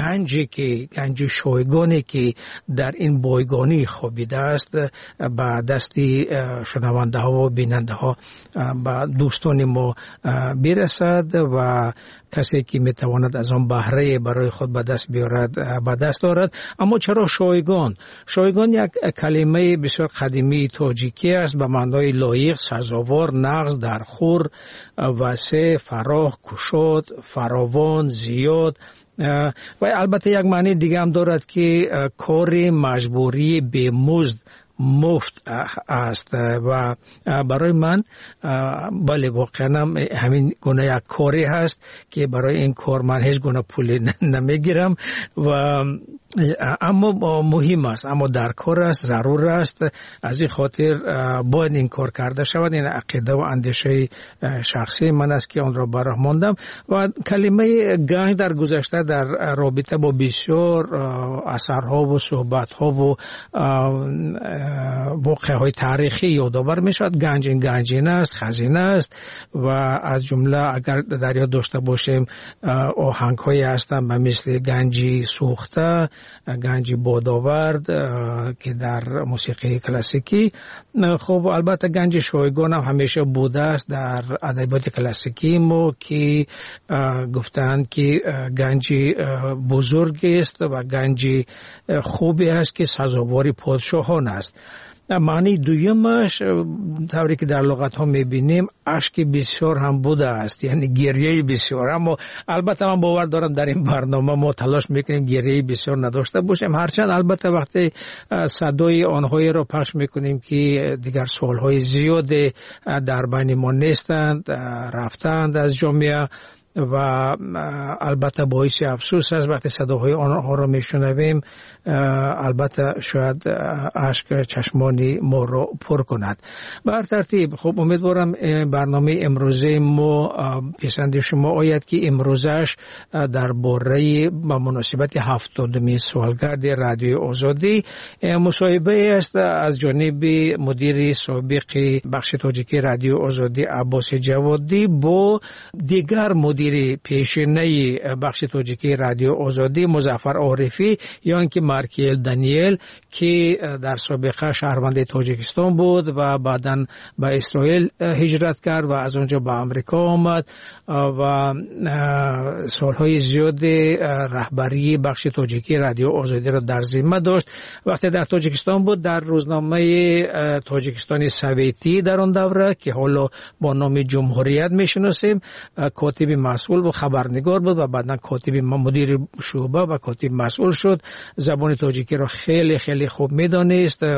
گنج شایگانی که در این بایگانی خوابیده است به دستی شنونده ها و بیننده ها به دوستان ما برسد و کسی که میتواند از آن بهره برای خود به دست دارد. اما چرا شایگان؟ شایگان یک کلمه بسیار قدیمی تاجیکی است به معنای لایق، سزاوار، نغز، درخور، وسع، فراخ، گشاد، فراوان، زیاد و البته یک معنی دیگه هم دارد که کار مجبوری به مزد مفت است و برای من بله واقعا همین گونه یک کاری هست که برای این کار من هیچ گونه پول نمیگیرم و اما مهم است، اما در کار است، ضرور است. از این خاطر باید این کار کرده شود. این عقیده و اندیشه شخصی من است که آن را براه ماندم و کلمه گنج در گذشته در رابطه با بسیار اثرها و صحبتها و واقعه های تاریخی یادآور می شود. گنجینه است، خزینه است و از جمله اگر در یاد داشته باشیم آهنگ هایی هستند به مثل گنجی سوخته، گنجی بادآورد که در موسیقی کلاسیکی. خب البته گنج شایگان هم همیشه بوده است در ادبیات کلاسیکی ما که گفتند که گنجی بزرگی است و گنجی خوبی است که سزاوار پادشاهان است. معنی دویمش طوری که در لغت ها میبینیم اشک بسیار هم بوده است، یعنی گریه بسیار. اما البته من باور دارم در این برنامه ما تلاش میکنیم گریه بسیار نداشته باشیم، هرچند البته وقتی صدای آنهایی را پخش میکنیم که دیگر سالهای زیاد در بین ما نیستند، رفتند از جامعه و البته باعث افسوس است وقتی صداهای آنها را میشنویم. البته شاید اشک چشمان ما را پر کند. به هر ترتیب خب امیدوارم برنامه امروزه ما پسند شما آید که امروزش درباره با مناسبت 70مین سالگرد رادیو آزادی مصاحبه است از جانب مدیر سابق بخش تاجیکی رادیو آزادی عباس جوادی با دیگر مدیر پیشینه بخش تاجیکی رادیو آزادی مظفر عارفی یا اینکه مارکیل دانیل که در سابقه شهروند تاجیکستان بود و بعداً به اسرائیل هجرت کرد و از اونجا به آمریکا آمد و سالهای زیاد رهبری بخش تاجیکی رادیو آزادی را در ذمه داشت. وقتی در تاجیکستان بود در روزنامه تاجیکستانی سویتی در آن دوره که حالا با نام جمهوریت میشناسیم کاتب مسئول و خبرنگار بود و بعداً کاتب مدیر شعبه و کاتب مسئول شد. زبان تاجیکی را خیلی خیلی خوب میدانست و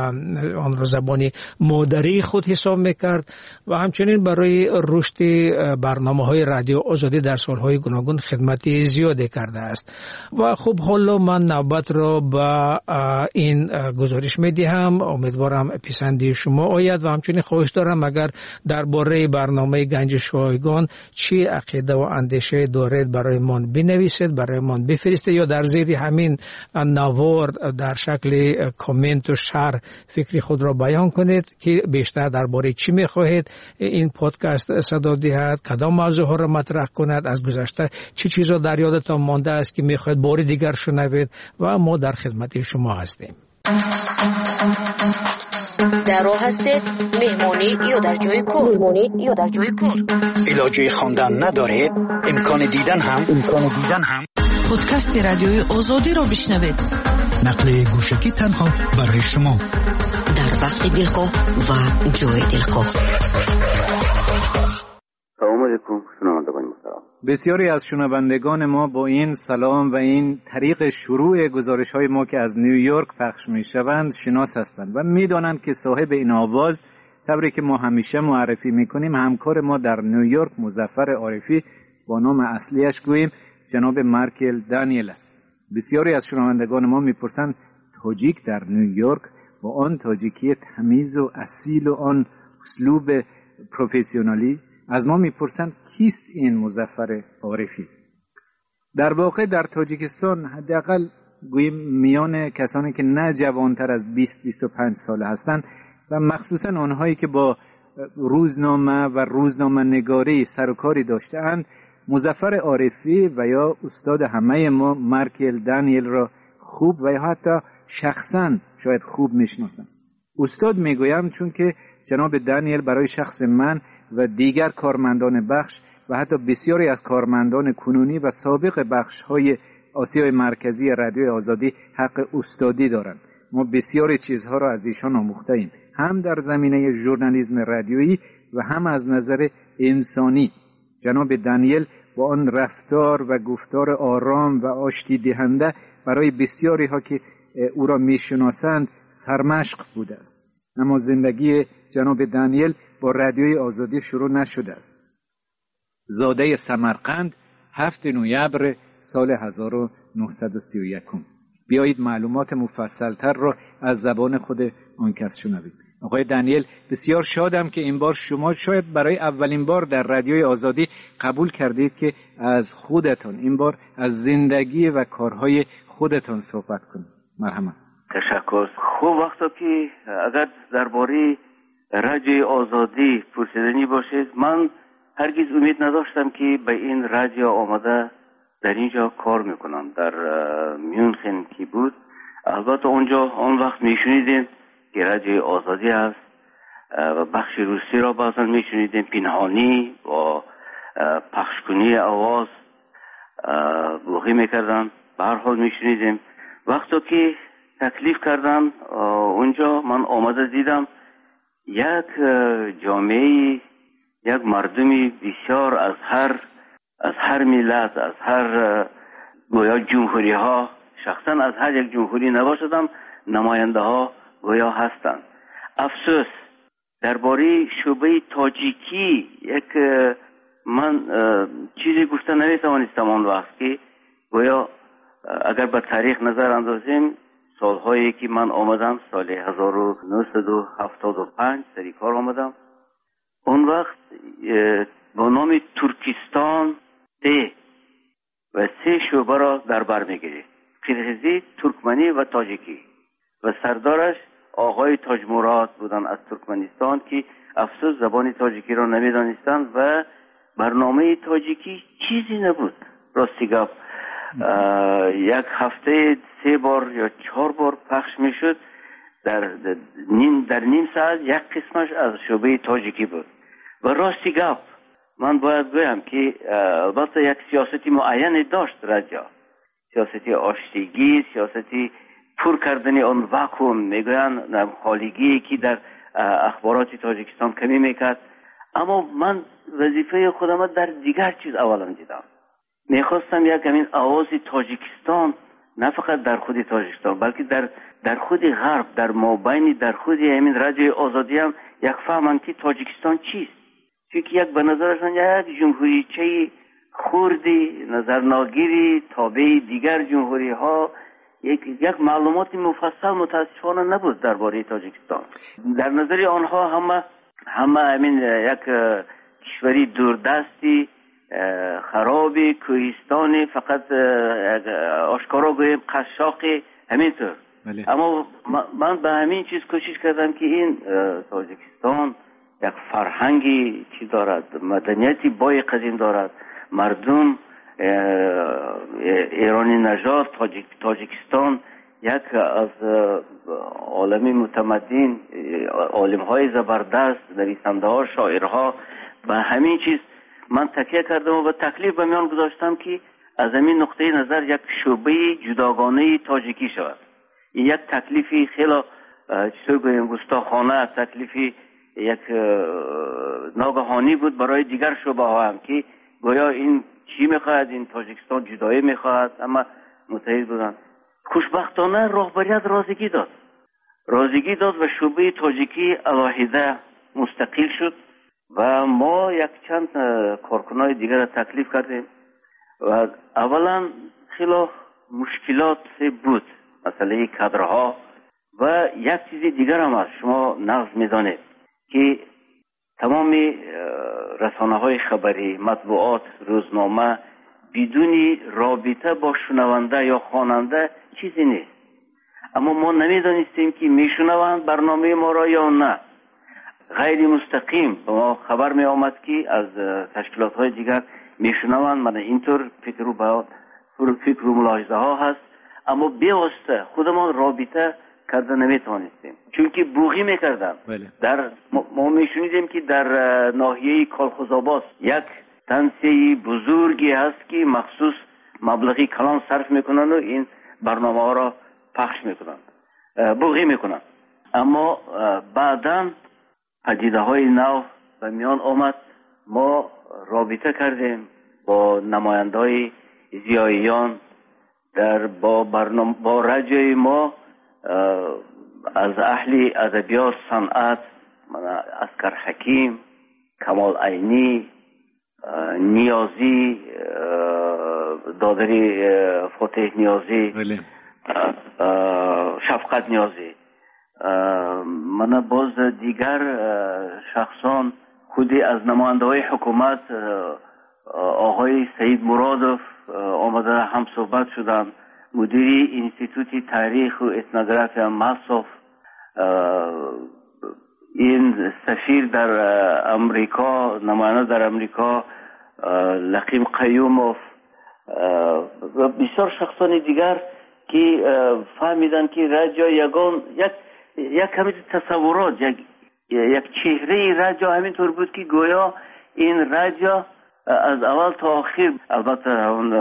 آن را زبان مادری خود حساب میکرد و همچنین برای رشد برنامه‌های رادیو آزادی در سالهای گوناگون خدمتی زیادی کرده است. و خب حالا من نوبت را به این گزارش میدهم، امیدوارم پسندی شما آید و همچنین خواهش دارم اگر درباره برنامه گنج شایگان چی عقیده عقیده و اندیشه دارید برایمان بنویسید، برایمان بفرستید یا در زیر همین نوار در شکل کامنت و شرح فکری خود را بیان کنید که بیشتر درباره چی میخواهید این پادکست صدا دهد، کدام موضوع ها را مطرح کند، از گذشته چه چیزا در یادتان مانده است که میخواهید بار دیگر شنوید و ما در خدمت شما هستیم. در راه هستید مهمانی یا در جای کار، علاجه خواندن ندارید، امکان دیدن هم پادکست رادیوی آزادی را بشنوید. نقل گوشکی تنها برای شما در وقت دلخواه و جای دلخواه. سلام علیکم شنوندگان محترم. بسیاری از شنوندگان ما با این سلام و این طریق شروع گزارش‌های ما که از نیویورک پخش می‌شوند شناس هستند و می‌دانند که صاحب این آواز طوری که ما همیشه معرفی می‌کنیم همکار ما در نیویورک مظفر عارفی با نام اصلیش گوییم جناب مارکل دانیل است. بسیاری از شنوندگان ما می‌پرسند تاجیک در نیویورک با آن تاجیکی تمیز و اصیل و آن اسلوب پروفسیونالی از ما میپرسند کیست این مظفر عارفی؟ در واقع در تاجیکستان حداقل گوییم میان کسانی که نه جوانتر از 20-25 ساله هستند و مخصوصا آنهایی که با روزنامه و روزنامه نگاری سر و کاری داشته‌اند مظفر عارفی و یا استاد همه ما مارکل دانیل را خوب و یا حتی شخصا شاید خوب میشناسند. استاد میگویم چون که جناب دانیل برای شخص من و دیگر کارمندان بخش و حتی بسیاری از کارمندان کنونی و سابق بخش‌های آسیای مرکزی رادیوی آزادی حق استادی دارند. ما بسیاری چیزها را از ایشان آموخته‌ایم، هم در زمینه ژورنالیسم رادیویی و هم از نظر انسانی. جناب دانیل با آن رفتار و گفتار آرام و آشتی دهنده برای بسیاری ها که او را میشناسند سرمشق بوده است. اما زندگی جناب دانیل با رادیوی آزادی شروع نشده است. زاده سمرقند 7 نوامبر سال 1931. بیایید معلومات مفصلتر را از زبان خود آن کس شنویم. آقای دانیل، بسیار شادم که این بار شما شاید برای اولین بار در رادیوی آزادی قبول کردید که از خودتان این بار از زندگی و کارهای خودتان صحبت کنید. مرحبا. تشکر. خوب وقتا که اگر درباره رادیوی آزادی پرسیدنی باشید، من هرگز امید نداشتم که به این رادیو آمده در اینجا کار میکنم. در میونخن که بود، البته اونجا آن وقت میشنیدیم که رادیوی آزادی است و بخش روسی را بعضا میشنیدیم پنهانی و پخشکنی آواز بوغی میکردن. به هر حال میشنیدیم. وقتی که تکلیف کردن اونجا من آمده دیدم یک جامعه، یک مردمی بسیار از هر ملت، از هر گویا جمهوری ها، شخصا از هر یک جمهوری نباشدم، نماینده ها گویا هستند. افسوس درباره شعبه تاجیکی یک من چیزی گفته نمیتوانستم آن وقت که گویا اگر به تاریخ نظر اندازیم سالهایی که من آمدم سال 1975 سری کار آمدم، اون وقت با نام ترکستان و 3 شعبه را در بر میگیرید: قرغیزی، ترکمنی و تاجیکی و سردارش آقای تاج مراد بودن از ترکمنستان که افسوس زبان تاجیکی را نمیدانستند و برنامه تاجیکی چیزی نبود. راستی گپ یک هفته 3 بار یا 4 بار پخش میشد. در نیم ساعت یک قسمش از شعبه تاجیکی بود. و راستی گپ من باید بگم که البته یک سیاستی معینی داشت رادیو، سیاستی آشتیگی، سیاستی پر کردن آن واکوم، میگوین خالیگی که در اخبارات تاجیکستان کمی میکرد. اما من وظیفه خودم در دیگر چیز اولا دیدم. میخواستم یک همین آواز تاجیکستان نه فقط در خود تاجیکستان بلکه در خود غرب، در مابین در خود همین رادیوی آزادی هم یک فهمن که تاجیکستان چیست. چون یک به نظرشان یک جمهوریچه خوردی، نظرناگیری، تابع دیگر جمهوری ها، یک معلومات مفصل متاسفانه نبود درباره تاجیکستان. در نظر آنها همه همین یک کشوری دوردستی خرابی کوهستانی فقط آشکارا گوییم قشاقی همینطور. اما من به همین چیز کوشش کردم که این تاجیکستان یک فرهنگی چی دارد، مدنیتی بای قدیم دارد، مردم ایرانی نژاد تاجیکستان یک از عالمی متمدن، عالم های زبردست، نویسنده ها، شاعرها، به همین چیز من تکیه کردم و تکلیف به میان گذاشتم که از همین نقطه نظر یک شعبه جداگانه تاجیکی شود. این یک تکلیفی خیلی چطور گویم گستاخانه، تکلیفی یک ناگهانی بود برای دیگر شعبه ها هم که گویا این چی میخواهد، این تاجیکستان جدایی میخواهد، اما متحد بودند. خوشبختانه راهبریت رازیگی داد و شعبه تاجیکی علاهیده مستقل شد و ما یک چند کارکنای دیگر را تکلیف کردیم و اولا خیلی مشکلات بود، مسئله کادرها و یک چیز دیگر هم هست. شما نقض میدانید که تمام رسانه های خبری، مطبوعات، روزنامه بدون رابطه با شنونده یا خواننده چیزی نیست. اما ما نمیدانستیم که میشنوند برنامه ما را یا نه. غیر مستقیم به ما خبر می آمد که از تشکیلات های دیگر میشنوند. من اینطور فکر و ملاحظه ها هست، اما بیواسطه خودمان رابطه کرده نمیتوانستیم، چون که بوغی میکردن. در ما میشنیدیم که در ناحیه کالخوزآباد یک تنسیه بزرگی هست که مخصوص مبلغی کلان صرف میکنن و این برنامه ها را پخش میکنن، بوغی میکنن. اما بعداً پدیده های نو به میان آمد. ما رابطه کردیم با نماینده های زیاییان با رجای ما از اهل ادبیات، صنعت، اسکر حکیم، کمال عینی، نیازی، دادری فتح نیازی، شفقت نیازی، من باز دیگر شخصان خودی از نماینده های حکومت آقای سید مرادوف آمده هم صحبت شدن، مدیری انستیتوت تاریخ و اتنوگرافی مصرف، این سفیر در امریکا، نماینده در امریکا لقیم قیوموف و بسیار شخصان دیگر که فهمیدن که رجا یک کمی تصورات، یک چهره رجا همینطور بود که گویا این رجا از اول تا آخر، البته اون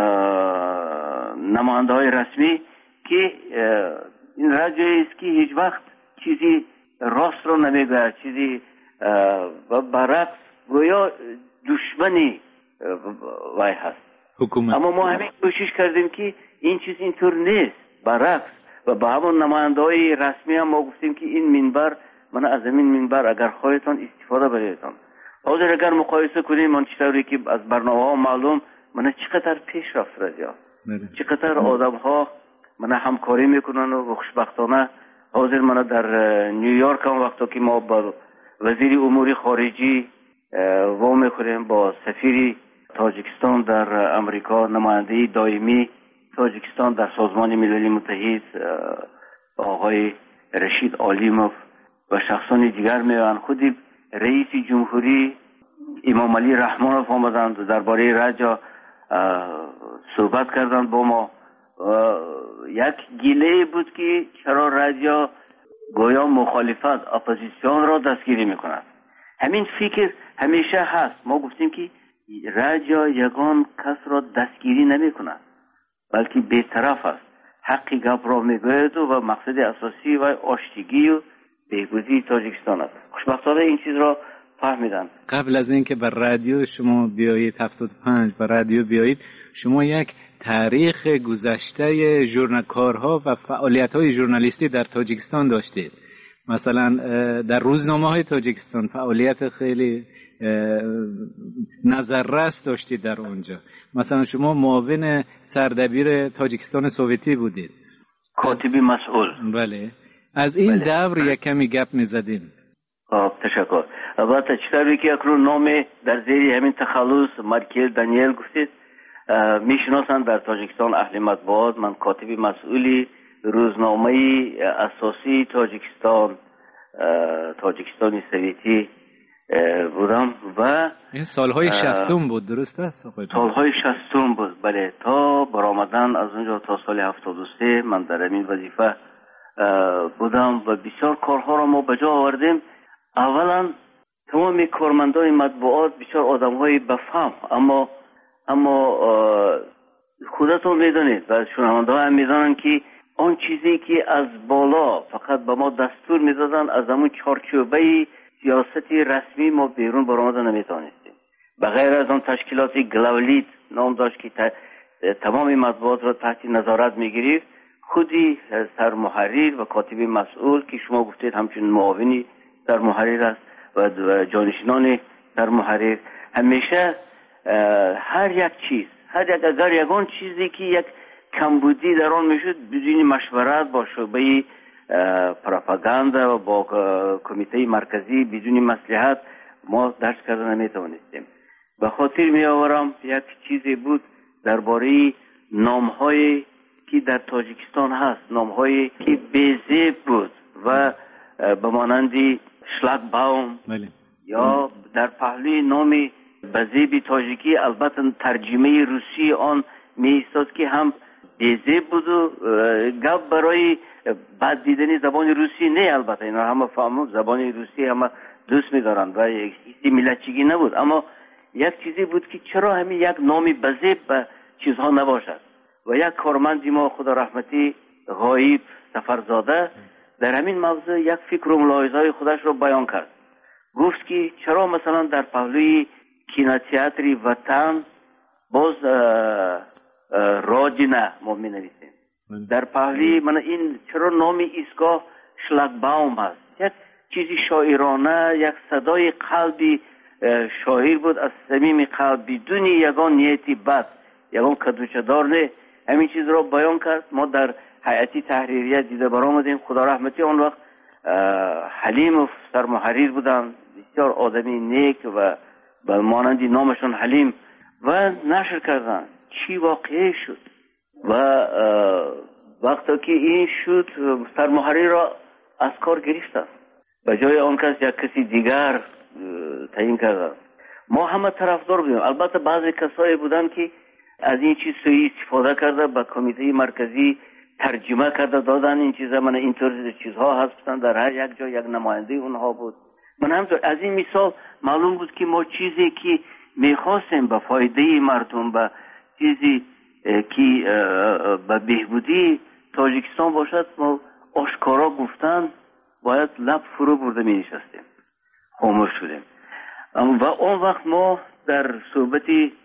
نماینده های رسمی، که این رجایی است که هیچ وقت چیزی راست رو نمیگوید، چیزی و برعکس گویا دشمنی وای هست حکومت. اما ما همین کوشش کردیم که این چیز اینطور نیست، برعکس. و به همون نماینده های رسمی هم ما گفتیم که این منبر، من از این منبر اگر خواهیتان استفاده بریدتان. حاضر اگر مقایسه کنیم من چطوری که از برنامه ها معلوم من چقدر پیش رفت رجا، چقدر آدم ها من همکاری میکنن و خوشبختانه حاضر من در نیویورک هم وقتا که ما با وزیر امور خارجی و میکنیم، با سفیر تاجیکستان در امریکا، نماینده دائمی تاجیکستان در سازمان ملل متحد آقای رشید عالیموف و شخصان دیگر میان، خودی رئیس جمهوری امام علی رحمانوف آمدند درباره رجا صحبت کردند با ما. یک گیله بود که چرا رجا گویا مخالفت، اپوزیسیون را دستگیری میکند. همین فکر همیشه هست. ما گفتیم که رجا یگان کس را دستگیری نمیکند، بلکه بی‌طرف است، حقی گپ را میگوید و مقصد اساسی و آشتگی و بهبودی تاجیکستان است. خوشبختانه این چیز را فهمیدن. قبل از اینکه بر رادیو شما بیایید 75 بر رادیو بیایید، شما یک تاریخ گذشته ژورنالکارها و فعالیت‌های ژورنالیستی در تاجیکستان داشتید. مثلا در روزنامه‌های تاجیکستان فعالیت خیلی نظررس داشتید در اونجا. مثلا شما معاون سردبیر تاجیکستان سوویتی بودید، کاتبی مسئول. بله، از این دور یک کمی گپ می‌زدیم. تشکر. البته چطوری که اکنون نام در زیر همین تخلص مارکل دانیل گفتید میشناسند در تاجیکستان اهل مطبوعات. من کاتب مسئولی روزنامه اساسی تاجیکستانی سویتی بودم و این سالهای 60 بود، درست است؟ سالهای 60 بود، بله. تا برآمدن از اونجا تا سال 73 من در این وظیفه بودم و بسیار کارها را ما به جا آوردیم. اولا تمام کارمندان مطبوعات بسیار آدم‌های بفهم، اما خودتون میدونید و شنونده‌ها هم میدونن که آن چیزی که از بالا فقط به ما دستور میدادن از همون چارچوبه سیاستی رسمی ما بیرون برآمده نمیتونستیم. بغیر از آن تشکیلات گلاولیت نام داشت که تمام مطبوعات را تحت نظارت میگیرید، خودی سرمحرر و کاتب مسئول که شما گفتید همچنین معاونی سرمحرر است و جانشینان سرمحرر همیشه هر یک چیز، اگر یگان چیزی که یک کمبودی در آن میشد بدون مشورت با شعبه پروپاگاندا و با کمیته مرکزی بدون مصلحت ما درس کردن نمیتوانستیم. به خاطر می آورم یک چیزی بود درباره نام‌هایی که در تاجیکستان هست، نام‌هایی که بی‌زیب بود و به مانند شلاگباوم یا در پهلوی نام بزیب تاجیکی البته ترجمه روسی آن می ایستاد که هم بی‌زیب بود و گپ برای بد دیدن زبان روسی نه. البته اینا همه فهمو زبان روسی همه دوست می‌دارند و یک ملتچگی نبود، اما یک چیزی بود که چرا همین یک نام بزیب به چیزها نباشد. و یک کارمندی ما خدا رحمتی غایب سفرزاده در همین موضوع یک فکر و ملاحظه‌های خودش رو بیان کرد. گفت که چرا مثلا در پهلوی کینوتئاتر وطن باز راجنه ما می نویسیم، در پهلوی من این چرا نام ایستگاه شلاگباوم هست، یک چیزی شاعرانه، یک صدای قلبی شاعر بود از صمیم قلب بدون یگان نیتی بد، یگان کدوچه‌دار نه. همین چیز را بیان کرد. ما در هیئت تحریریه دیده برآمدیم. خدا رحمتی آن وقت حلیم سرمحرر بودن، بسیار آدمی نیک و به مانندی نامشون حلیم و نشر کردن چی واقعی شد. و وقتی که این شد سرمحرر را از کار گرفتن، به جای آن کس یک کسی دیگر تعیین کردن. ما همه طرفدار بودیم. البته بعضی کسایی بودن که از این چیز سوی استفاده کرده به کمیته مرکزی ترجمه کرده دادن این چیزا. من اینطور چیزها هستن در هر یک جا یک نماینده اونها بود. من همطور از این مثال معلوم بود که ما چیزی که میخواستیم به فایده مردم، به چیزی که به بهبودی تاجیکستان باشد، ما آشکارا گفتن باید لب فرو برده می نشستیم، خاموش شدیم. و اون وقت ما در صحبت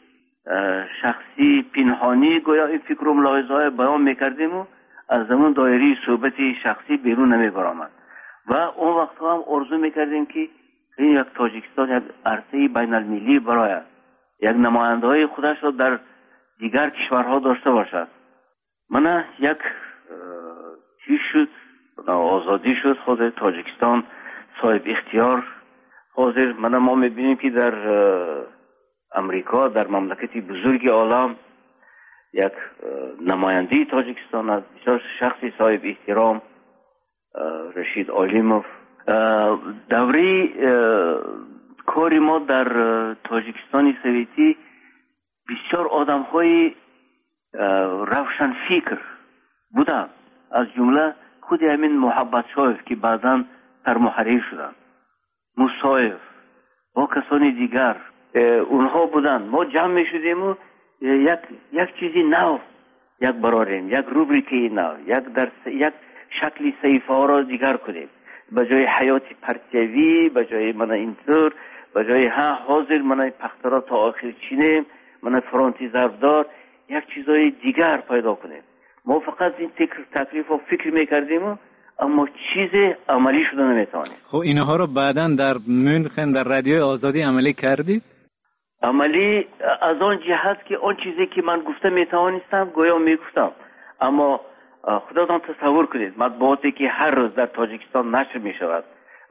شخصی پنهانی گویا این فکر و ملاحظه‌های بیان میکردیم و از زمان دایره صحبت شخصی بیرون نمیبرآمد. و اون وقت هم آرزو میکردیم که این یک تاجیکستان یک عرصه بین المللی برای یک نماینده های خودش را در دیگر کشورها داشته باشد. من یک چیز شد، آزادی شد، خود تاجیکستان صاحب اختیار حاضر. ما میبینیم که در امریکا، در مملکتی بزرگ عالم، یک نماینده تاجیکستان از بسیار شخصی صاحب احترام رشید عالیموف. دوره کاری ما در تاجیکستان سویتی بسیار آدم های روشن فکر بودن، از جمله خود همین محبت شایف که بعداً سرمحرر شدن، مصایف با کسانی دیگر اونها بودن. ما جمع می شدیم و یک چیزی نو یک براریم، یک روبریکی نو، یک شکلی صحیفه ها را دیگر کنیم. به جای حیات پرتیوی، به جای من اینطور، به جای حاضر من پخترا تا آخر چینیم، من فرانتی ضربدار، یک چیزای دیگر پیدا کنیم. ما فقط این تکلیف و فکر میکردیم اما چیز عملی شده نمیتوانیم. خب اینها رو بعداً در مونخن در رادیوی آزادی عملی کردید؟ عملی از آن جهت که آن چیزی که من گفته میتوانستم گویا میگفتم. اما خداتان تصور کنید مطبوعاتی که هر روز در تاجیکستان نشر میشود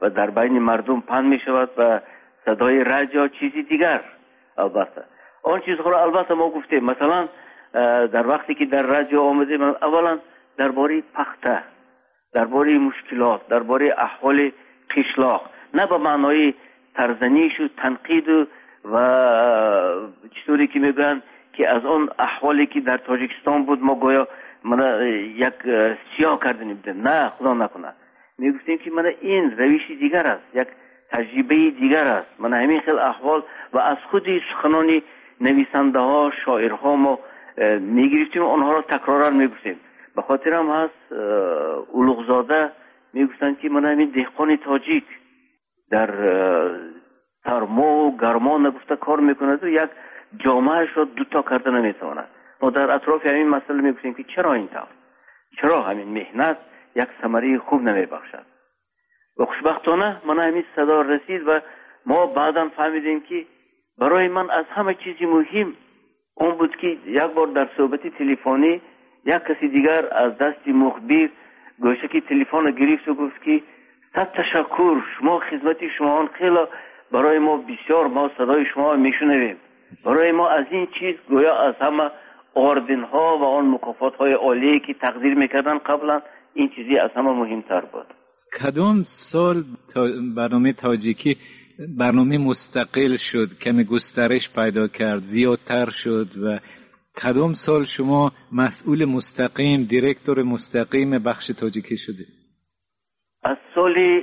و در بین مردم پخش می شود و صدای رج یا چیزی دیگر. البته آن چیزها را البته ما گفتیم، مثلا در وقتی که در رادیو آمدیم اولا درباره پخته، درباره مشکلات، درباره احوال قشلاق، نه به معنای ترزنیش و تنقید و چطوری که میگن که از اون احوالی که در تاجیکستان بود ما گویا من یک سیاه کردنیم. نه خدا نکنه، میگفتیم که من این روش دیگر است، یک تجربه دیگر است. من همین خیلی احوال و از خود سخنان نویسنده ها شاعرها ما میگرفتیم، آنها را تکرارا میگفتیم. به خاطر هم هست اولوغزاده میگفتن که من همین دهقان تاجیک در سرما و گرما نگفته کار میکنه و یک جامعه را دوتا کرده نمیتواند. ما در اطراف همین مسئله میگفتیم که چرا این طور، چرا همین مهنت یک ثمره خوب نمیبخشد. و خوشبختانه من همین صدا رسید و ما بعدا فهمیدیم که برای من از همه چیزی مهم اون بود که یک بار در صحبت تلفنی یک کسی دیگر از دست مخبر گوشه که تلفن گرفت و گفت که صد تشکر، شما خدمت شما خیلی برای ما بسیار، ما صدای شما میشنویم. برای ما از این چیز گویا از همه آردن ها و آن مکافات های عالی که تقدیر میکردن قبلا این چیزی از همه مهمتر بود. کدام سال برنامه تاجیکی برنامه مستقل شد، کمی گسترش پیدا کرد، زیادتر شد و کدام سال شما مسئول مستقیم، دیرکتور مستقیم بخش تاجیکی شده؟ از سال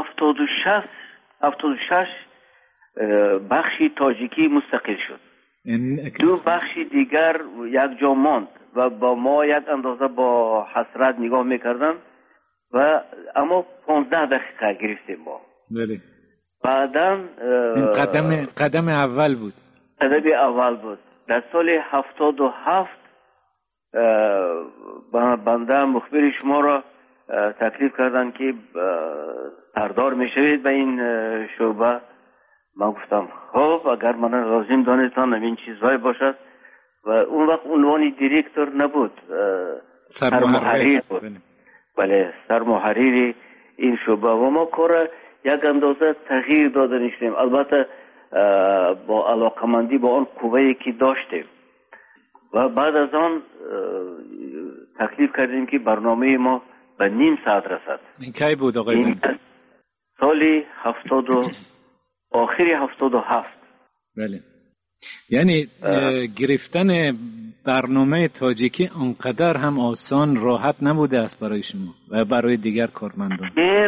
76 بخش تاجیکی مستقل شد. دو بخش دیگر یک جا ماند و با ما یک اندازه با حسرت نگاه میکردن و اما 15 دقیقه گرفتیم ما. بله. بعداً قدم اول بود. قدم اول بود. در سال 77 بنده مخبر شما را تکلیف کردن که سردار میشوید به این شعبه. من گفتم خب اگر من لازم دانستان این چیزهای باشد و اون وقت عنوان دیرکتور نبود، سرمحریر بود. بله، سرمحریر این شعبه و ما کار یک اندازه تغییر داده نشدیم، البته با علاقمندی با آن قوه‌ای که داشتیم. و بعد از آن تکلیف کردیم که برنامه ما به نیم ساعت رسد. این کی بود آقای؟ سال آخری 77. بله. یعنی گرفتن برنامه تاجیکی اونقدر هم آسان راحت نبوده است برای شما و برای دیگر کارمندان.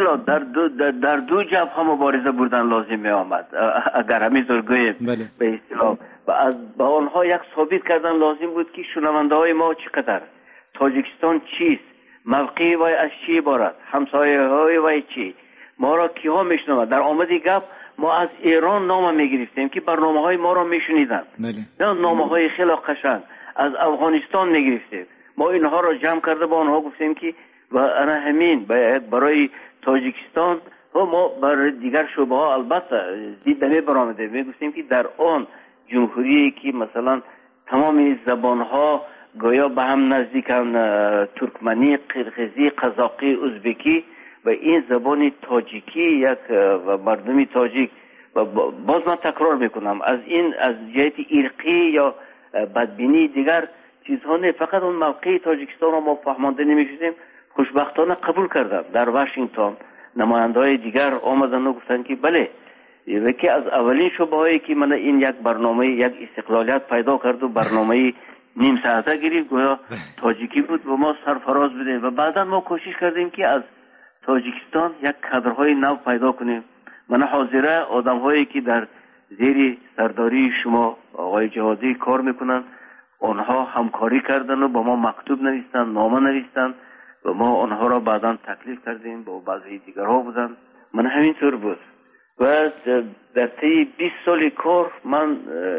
در دو جبهه مبارزه بردن لازم می آمد اگر همینطور گوییم. بله. به اصطلاح و با آنها یک ثابت کردن لازم بود که شنونده های ما چقدر، تاجیکستان چیست، موقعی وای از چی عبارت، همسایه های وای چی، ما را کیها میشنوند. در آمدی گپ ما از ایران نام میگرفتیم که برنامه های ما را میشنیدن. بله. نامه های خیلی قشنگ از افغانستان میگرفتیم. ما اینها را جمع کرده با آنها گفتیم که و انا همین برای تاجیکستان و ما برای دیگر شعبه ها البته دیدنی برآمده میگفتیم که در آن جمهوری که مثلا تمام زبان ها گویا به هم نزدیکن، ترکمنی، قرقیزی، قزاقی، ازبکی و این زبان تاجیکی یک و مردمی تاجیک و باز من تکرار میکنم از این از جهت ارقی یا بدبینی دیگر چیزها نه، فقط اون موقع تاجیکستان رو ما فهمانده نمیشدیم. خوشبختانه قبول کردم. در واشنگتن نماینده‌های دیگر آمدن و گفتن که بله، یکی از اولین شعبه هایی که من این یک برنامه یک استقلالیت پیدا کرد و برنامه نیم ساعته گرفت گویا تاجیکی بود و ما سرفراز بودیم و بعدا ما کوشش کردیم که از تاجیکستان یک کادرهای نو پیدا کنیم. من حاضره آدم هایی که در زیر سرداری شما آقای جهادی کار میکنن آنها همکاری کردن و با ما مکتوب نوشتن، نامه نوشتن و ما آنها را بعدا تکلیف کردیم با بعضی دیگرها بودن. من همینطور بود و در طی 20 سال کار من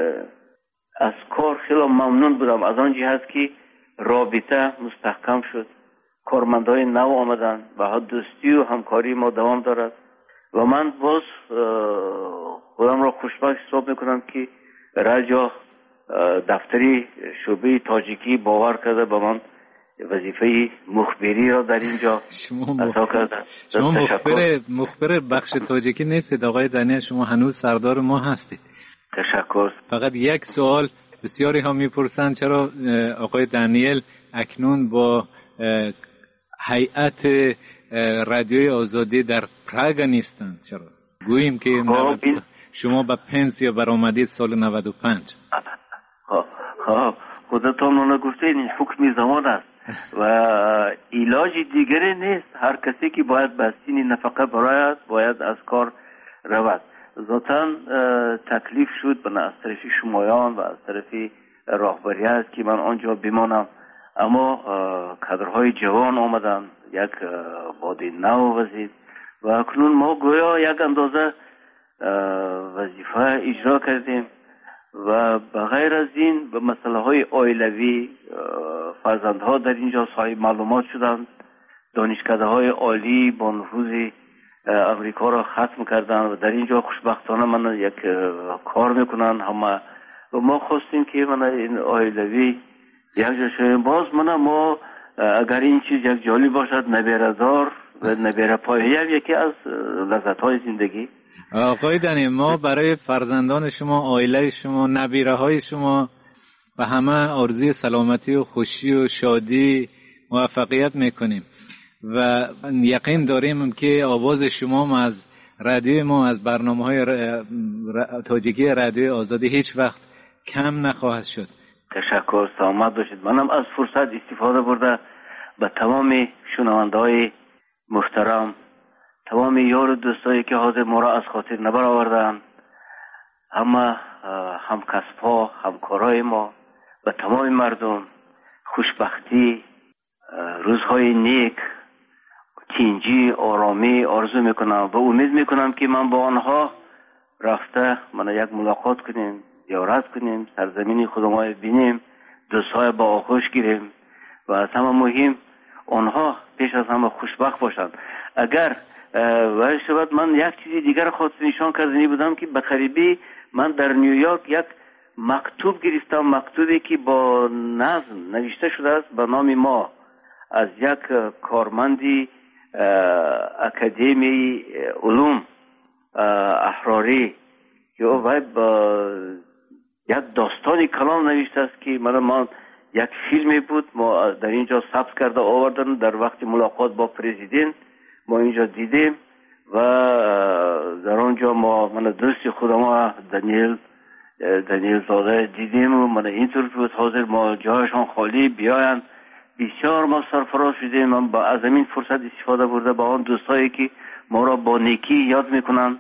از کار خیلی ممنون بودم از آن جهت که رابطه مستحکم شد، کارمندای نو آمدن و دوستی و همکاری ما دوام دارد و من باز خودم را خوشبخت حساب میکنم که رجا دفتری شعبه تاجیکی باور کرده به من وظیفه مخبری را در اینجا ادا کردم. شما مخبر بخش تاجیکی نیستید آقای دانیل، شما هنوز سردار ما هستید. تشکر. فقط یک سوال بسیاری ها میپرسند چرا آقای دانیل اکنون با هیئت رادیوی آزادی در پراگ نیستند؟ چرا گوییم که شما به پنسیا برآمدید سال 95. خودتان منو گفتید این حکم زمان است و علاج دیگری نیست. هر کسی که باید به سین نفقه برآید باید از کار رود. ذاتاً تکلیف شد از طرف شمایان و از طرف راهبریت که من آنجا بمانم، اما کادرهای جوان آمدن، یک باد نو وزید و اکنون ما گویا یک اندازه وظیفه اجرا کردیم و بغیر از این به مسئله های عائلوی فرزندها در اینجا صاحب معلومات شدند. دانشکده های عالی با نفوذ امریکا را ختم کردن و در اینجا خوشبختانه من یک کار میکنن همه و ما خواستیم که من این عائلوی یک جا شویم. باز ما اگر این چیز یک جالب باشد نبیره‌دار و نبیره پایه یکی از لذت های زندگی. آقای دانی، ما برای فرزندان شما، عائله شما، نبیره های شما و همه آرزوی سلامتی و خوشی و شادی موفقیت میکنیم و یقین داریم که آواز شما از رادیوی ما، از برنامه‌های تاجیکی رادیوی آزادی هیچ وقت کم نخواهد شد. تشکر، سلامت باشید. منم از فرصت استفاده برده به تمام شنونده‌های محترم، تمام یار و دوستایی که حاضر ما را از خاطر نبرآوردند، همه همکسب‌ها، همکارای ما و تمام مردم خوشبختی، روزهای نیک، تینجی، آرامی آرزو میکنم و امید میکنم که من با آنها رفته من یک ملاقات کنیم، زیارت کنیم، سرزمین خودمان بینیم، دوستای با آغوش گیریم و از همه مهم آنها پیش از همه خوشبخت باشند. اگر و شاید من یک چیزی دیگر خواست نشان کردنی بودم که به قریبی من در نیویورک یک مکتوب گرفتم، مکتوبی که با نظم نوشته شده است به نام ما از یک کارمندی اکادمی علوم احراری که او با یک داستانی کلام نوشته است که من یک فیلمی بود ما در اینجا ثبت کرده آوردن در وقت ملاقات با پرزیدنت ما اینجا دیدیم و در آنجا من دوست خودم دانیل زاده دیدیم و من اینطور بود حاضر ما جایشان خالی بیاین. بسیار ما سرفراز شدیم. من با از این فرصت استفاده برده با آن دوستایی که ما را با نیکی یاد میکنن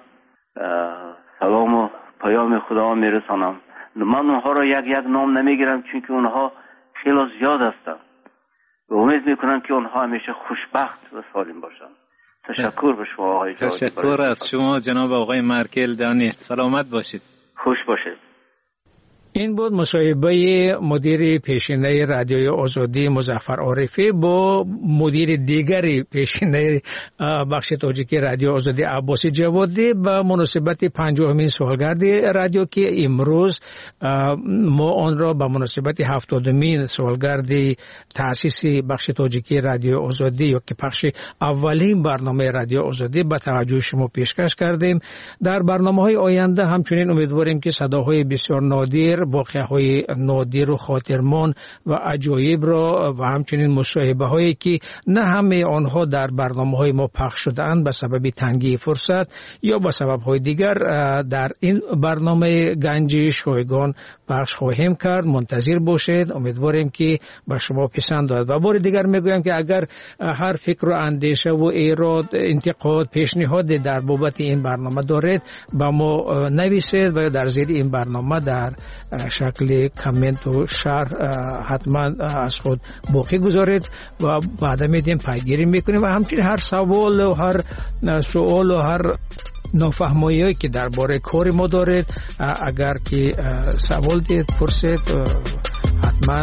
سلام و پیام خدا میرسانم. من اونها را یک نام نمیگیرم چون که اونها خیلی زیاد هستند و امید میکنم که اونها همیشه خوشبخت و سالم باشند. تشکر به شما آقای جاوید. تشکر از شما جناب آقای مارکل دانیل. سلامت باشید. خوش باشید. این بود مصاحبه مدیر پیشینه رادیوی آزادی مظفر عارفی با مدیر دیگری پیشینه بخش تاجیکی رادیو آزادی عباسی جوادی به مناسبت 50مین سالگرد رادیو که امروز ما آن را به مناسبت 70مین سالگرد تأسیس بخش تاجیکی رادیو آزادی یا که پخش اولین برنامه رادیو آزادی به توجه شما پیشکش کردیم. در برنامه‌های آینده همچنین امیدواریم که صداهای بسیار نادر، واقعه‌های نادر و خاطرمان و عجایب را و همچنین مصاحبه هایی که نه همه آنها در برنامه‌های ما پخش شده‌اند به سبب تنگی فرصت یا به سبب‌های دیگر در این برنامه گنج شایگان پخش خواهیم کرد. منتظر باشید. امیدواریم که به شما پسند آید. و بار دیگر میگویم که اگر هر فکر و اندیشه و ایراد، انتقاد، پیشنهاد در بابت این برنامه دارید با ما نویسید و در زیر این برنامه در شکل کامنت و شرح حتما از خود باقی گذارید و بعدا میدیم پیگیری میکنیم و همچنین هر سوال و هر سوال و هر نافهمایی که درباره کار ما دارید اگر که سوال دید پرسید حتما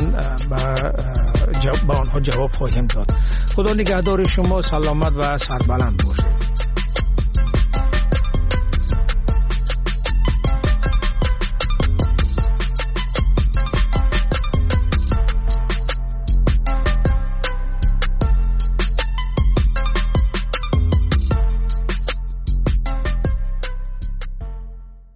با آنها جواب خواهیم داد. خدا نگهدار شما. سلامت و سربلند باشید.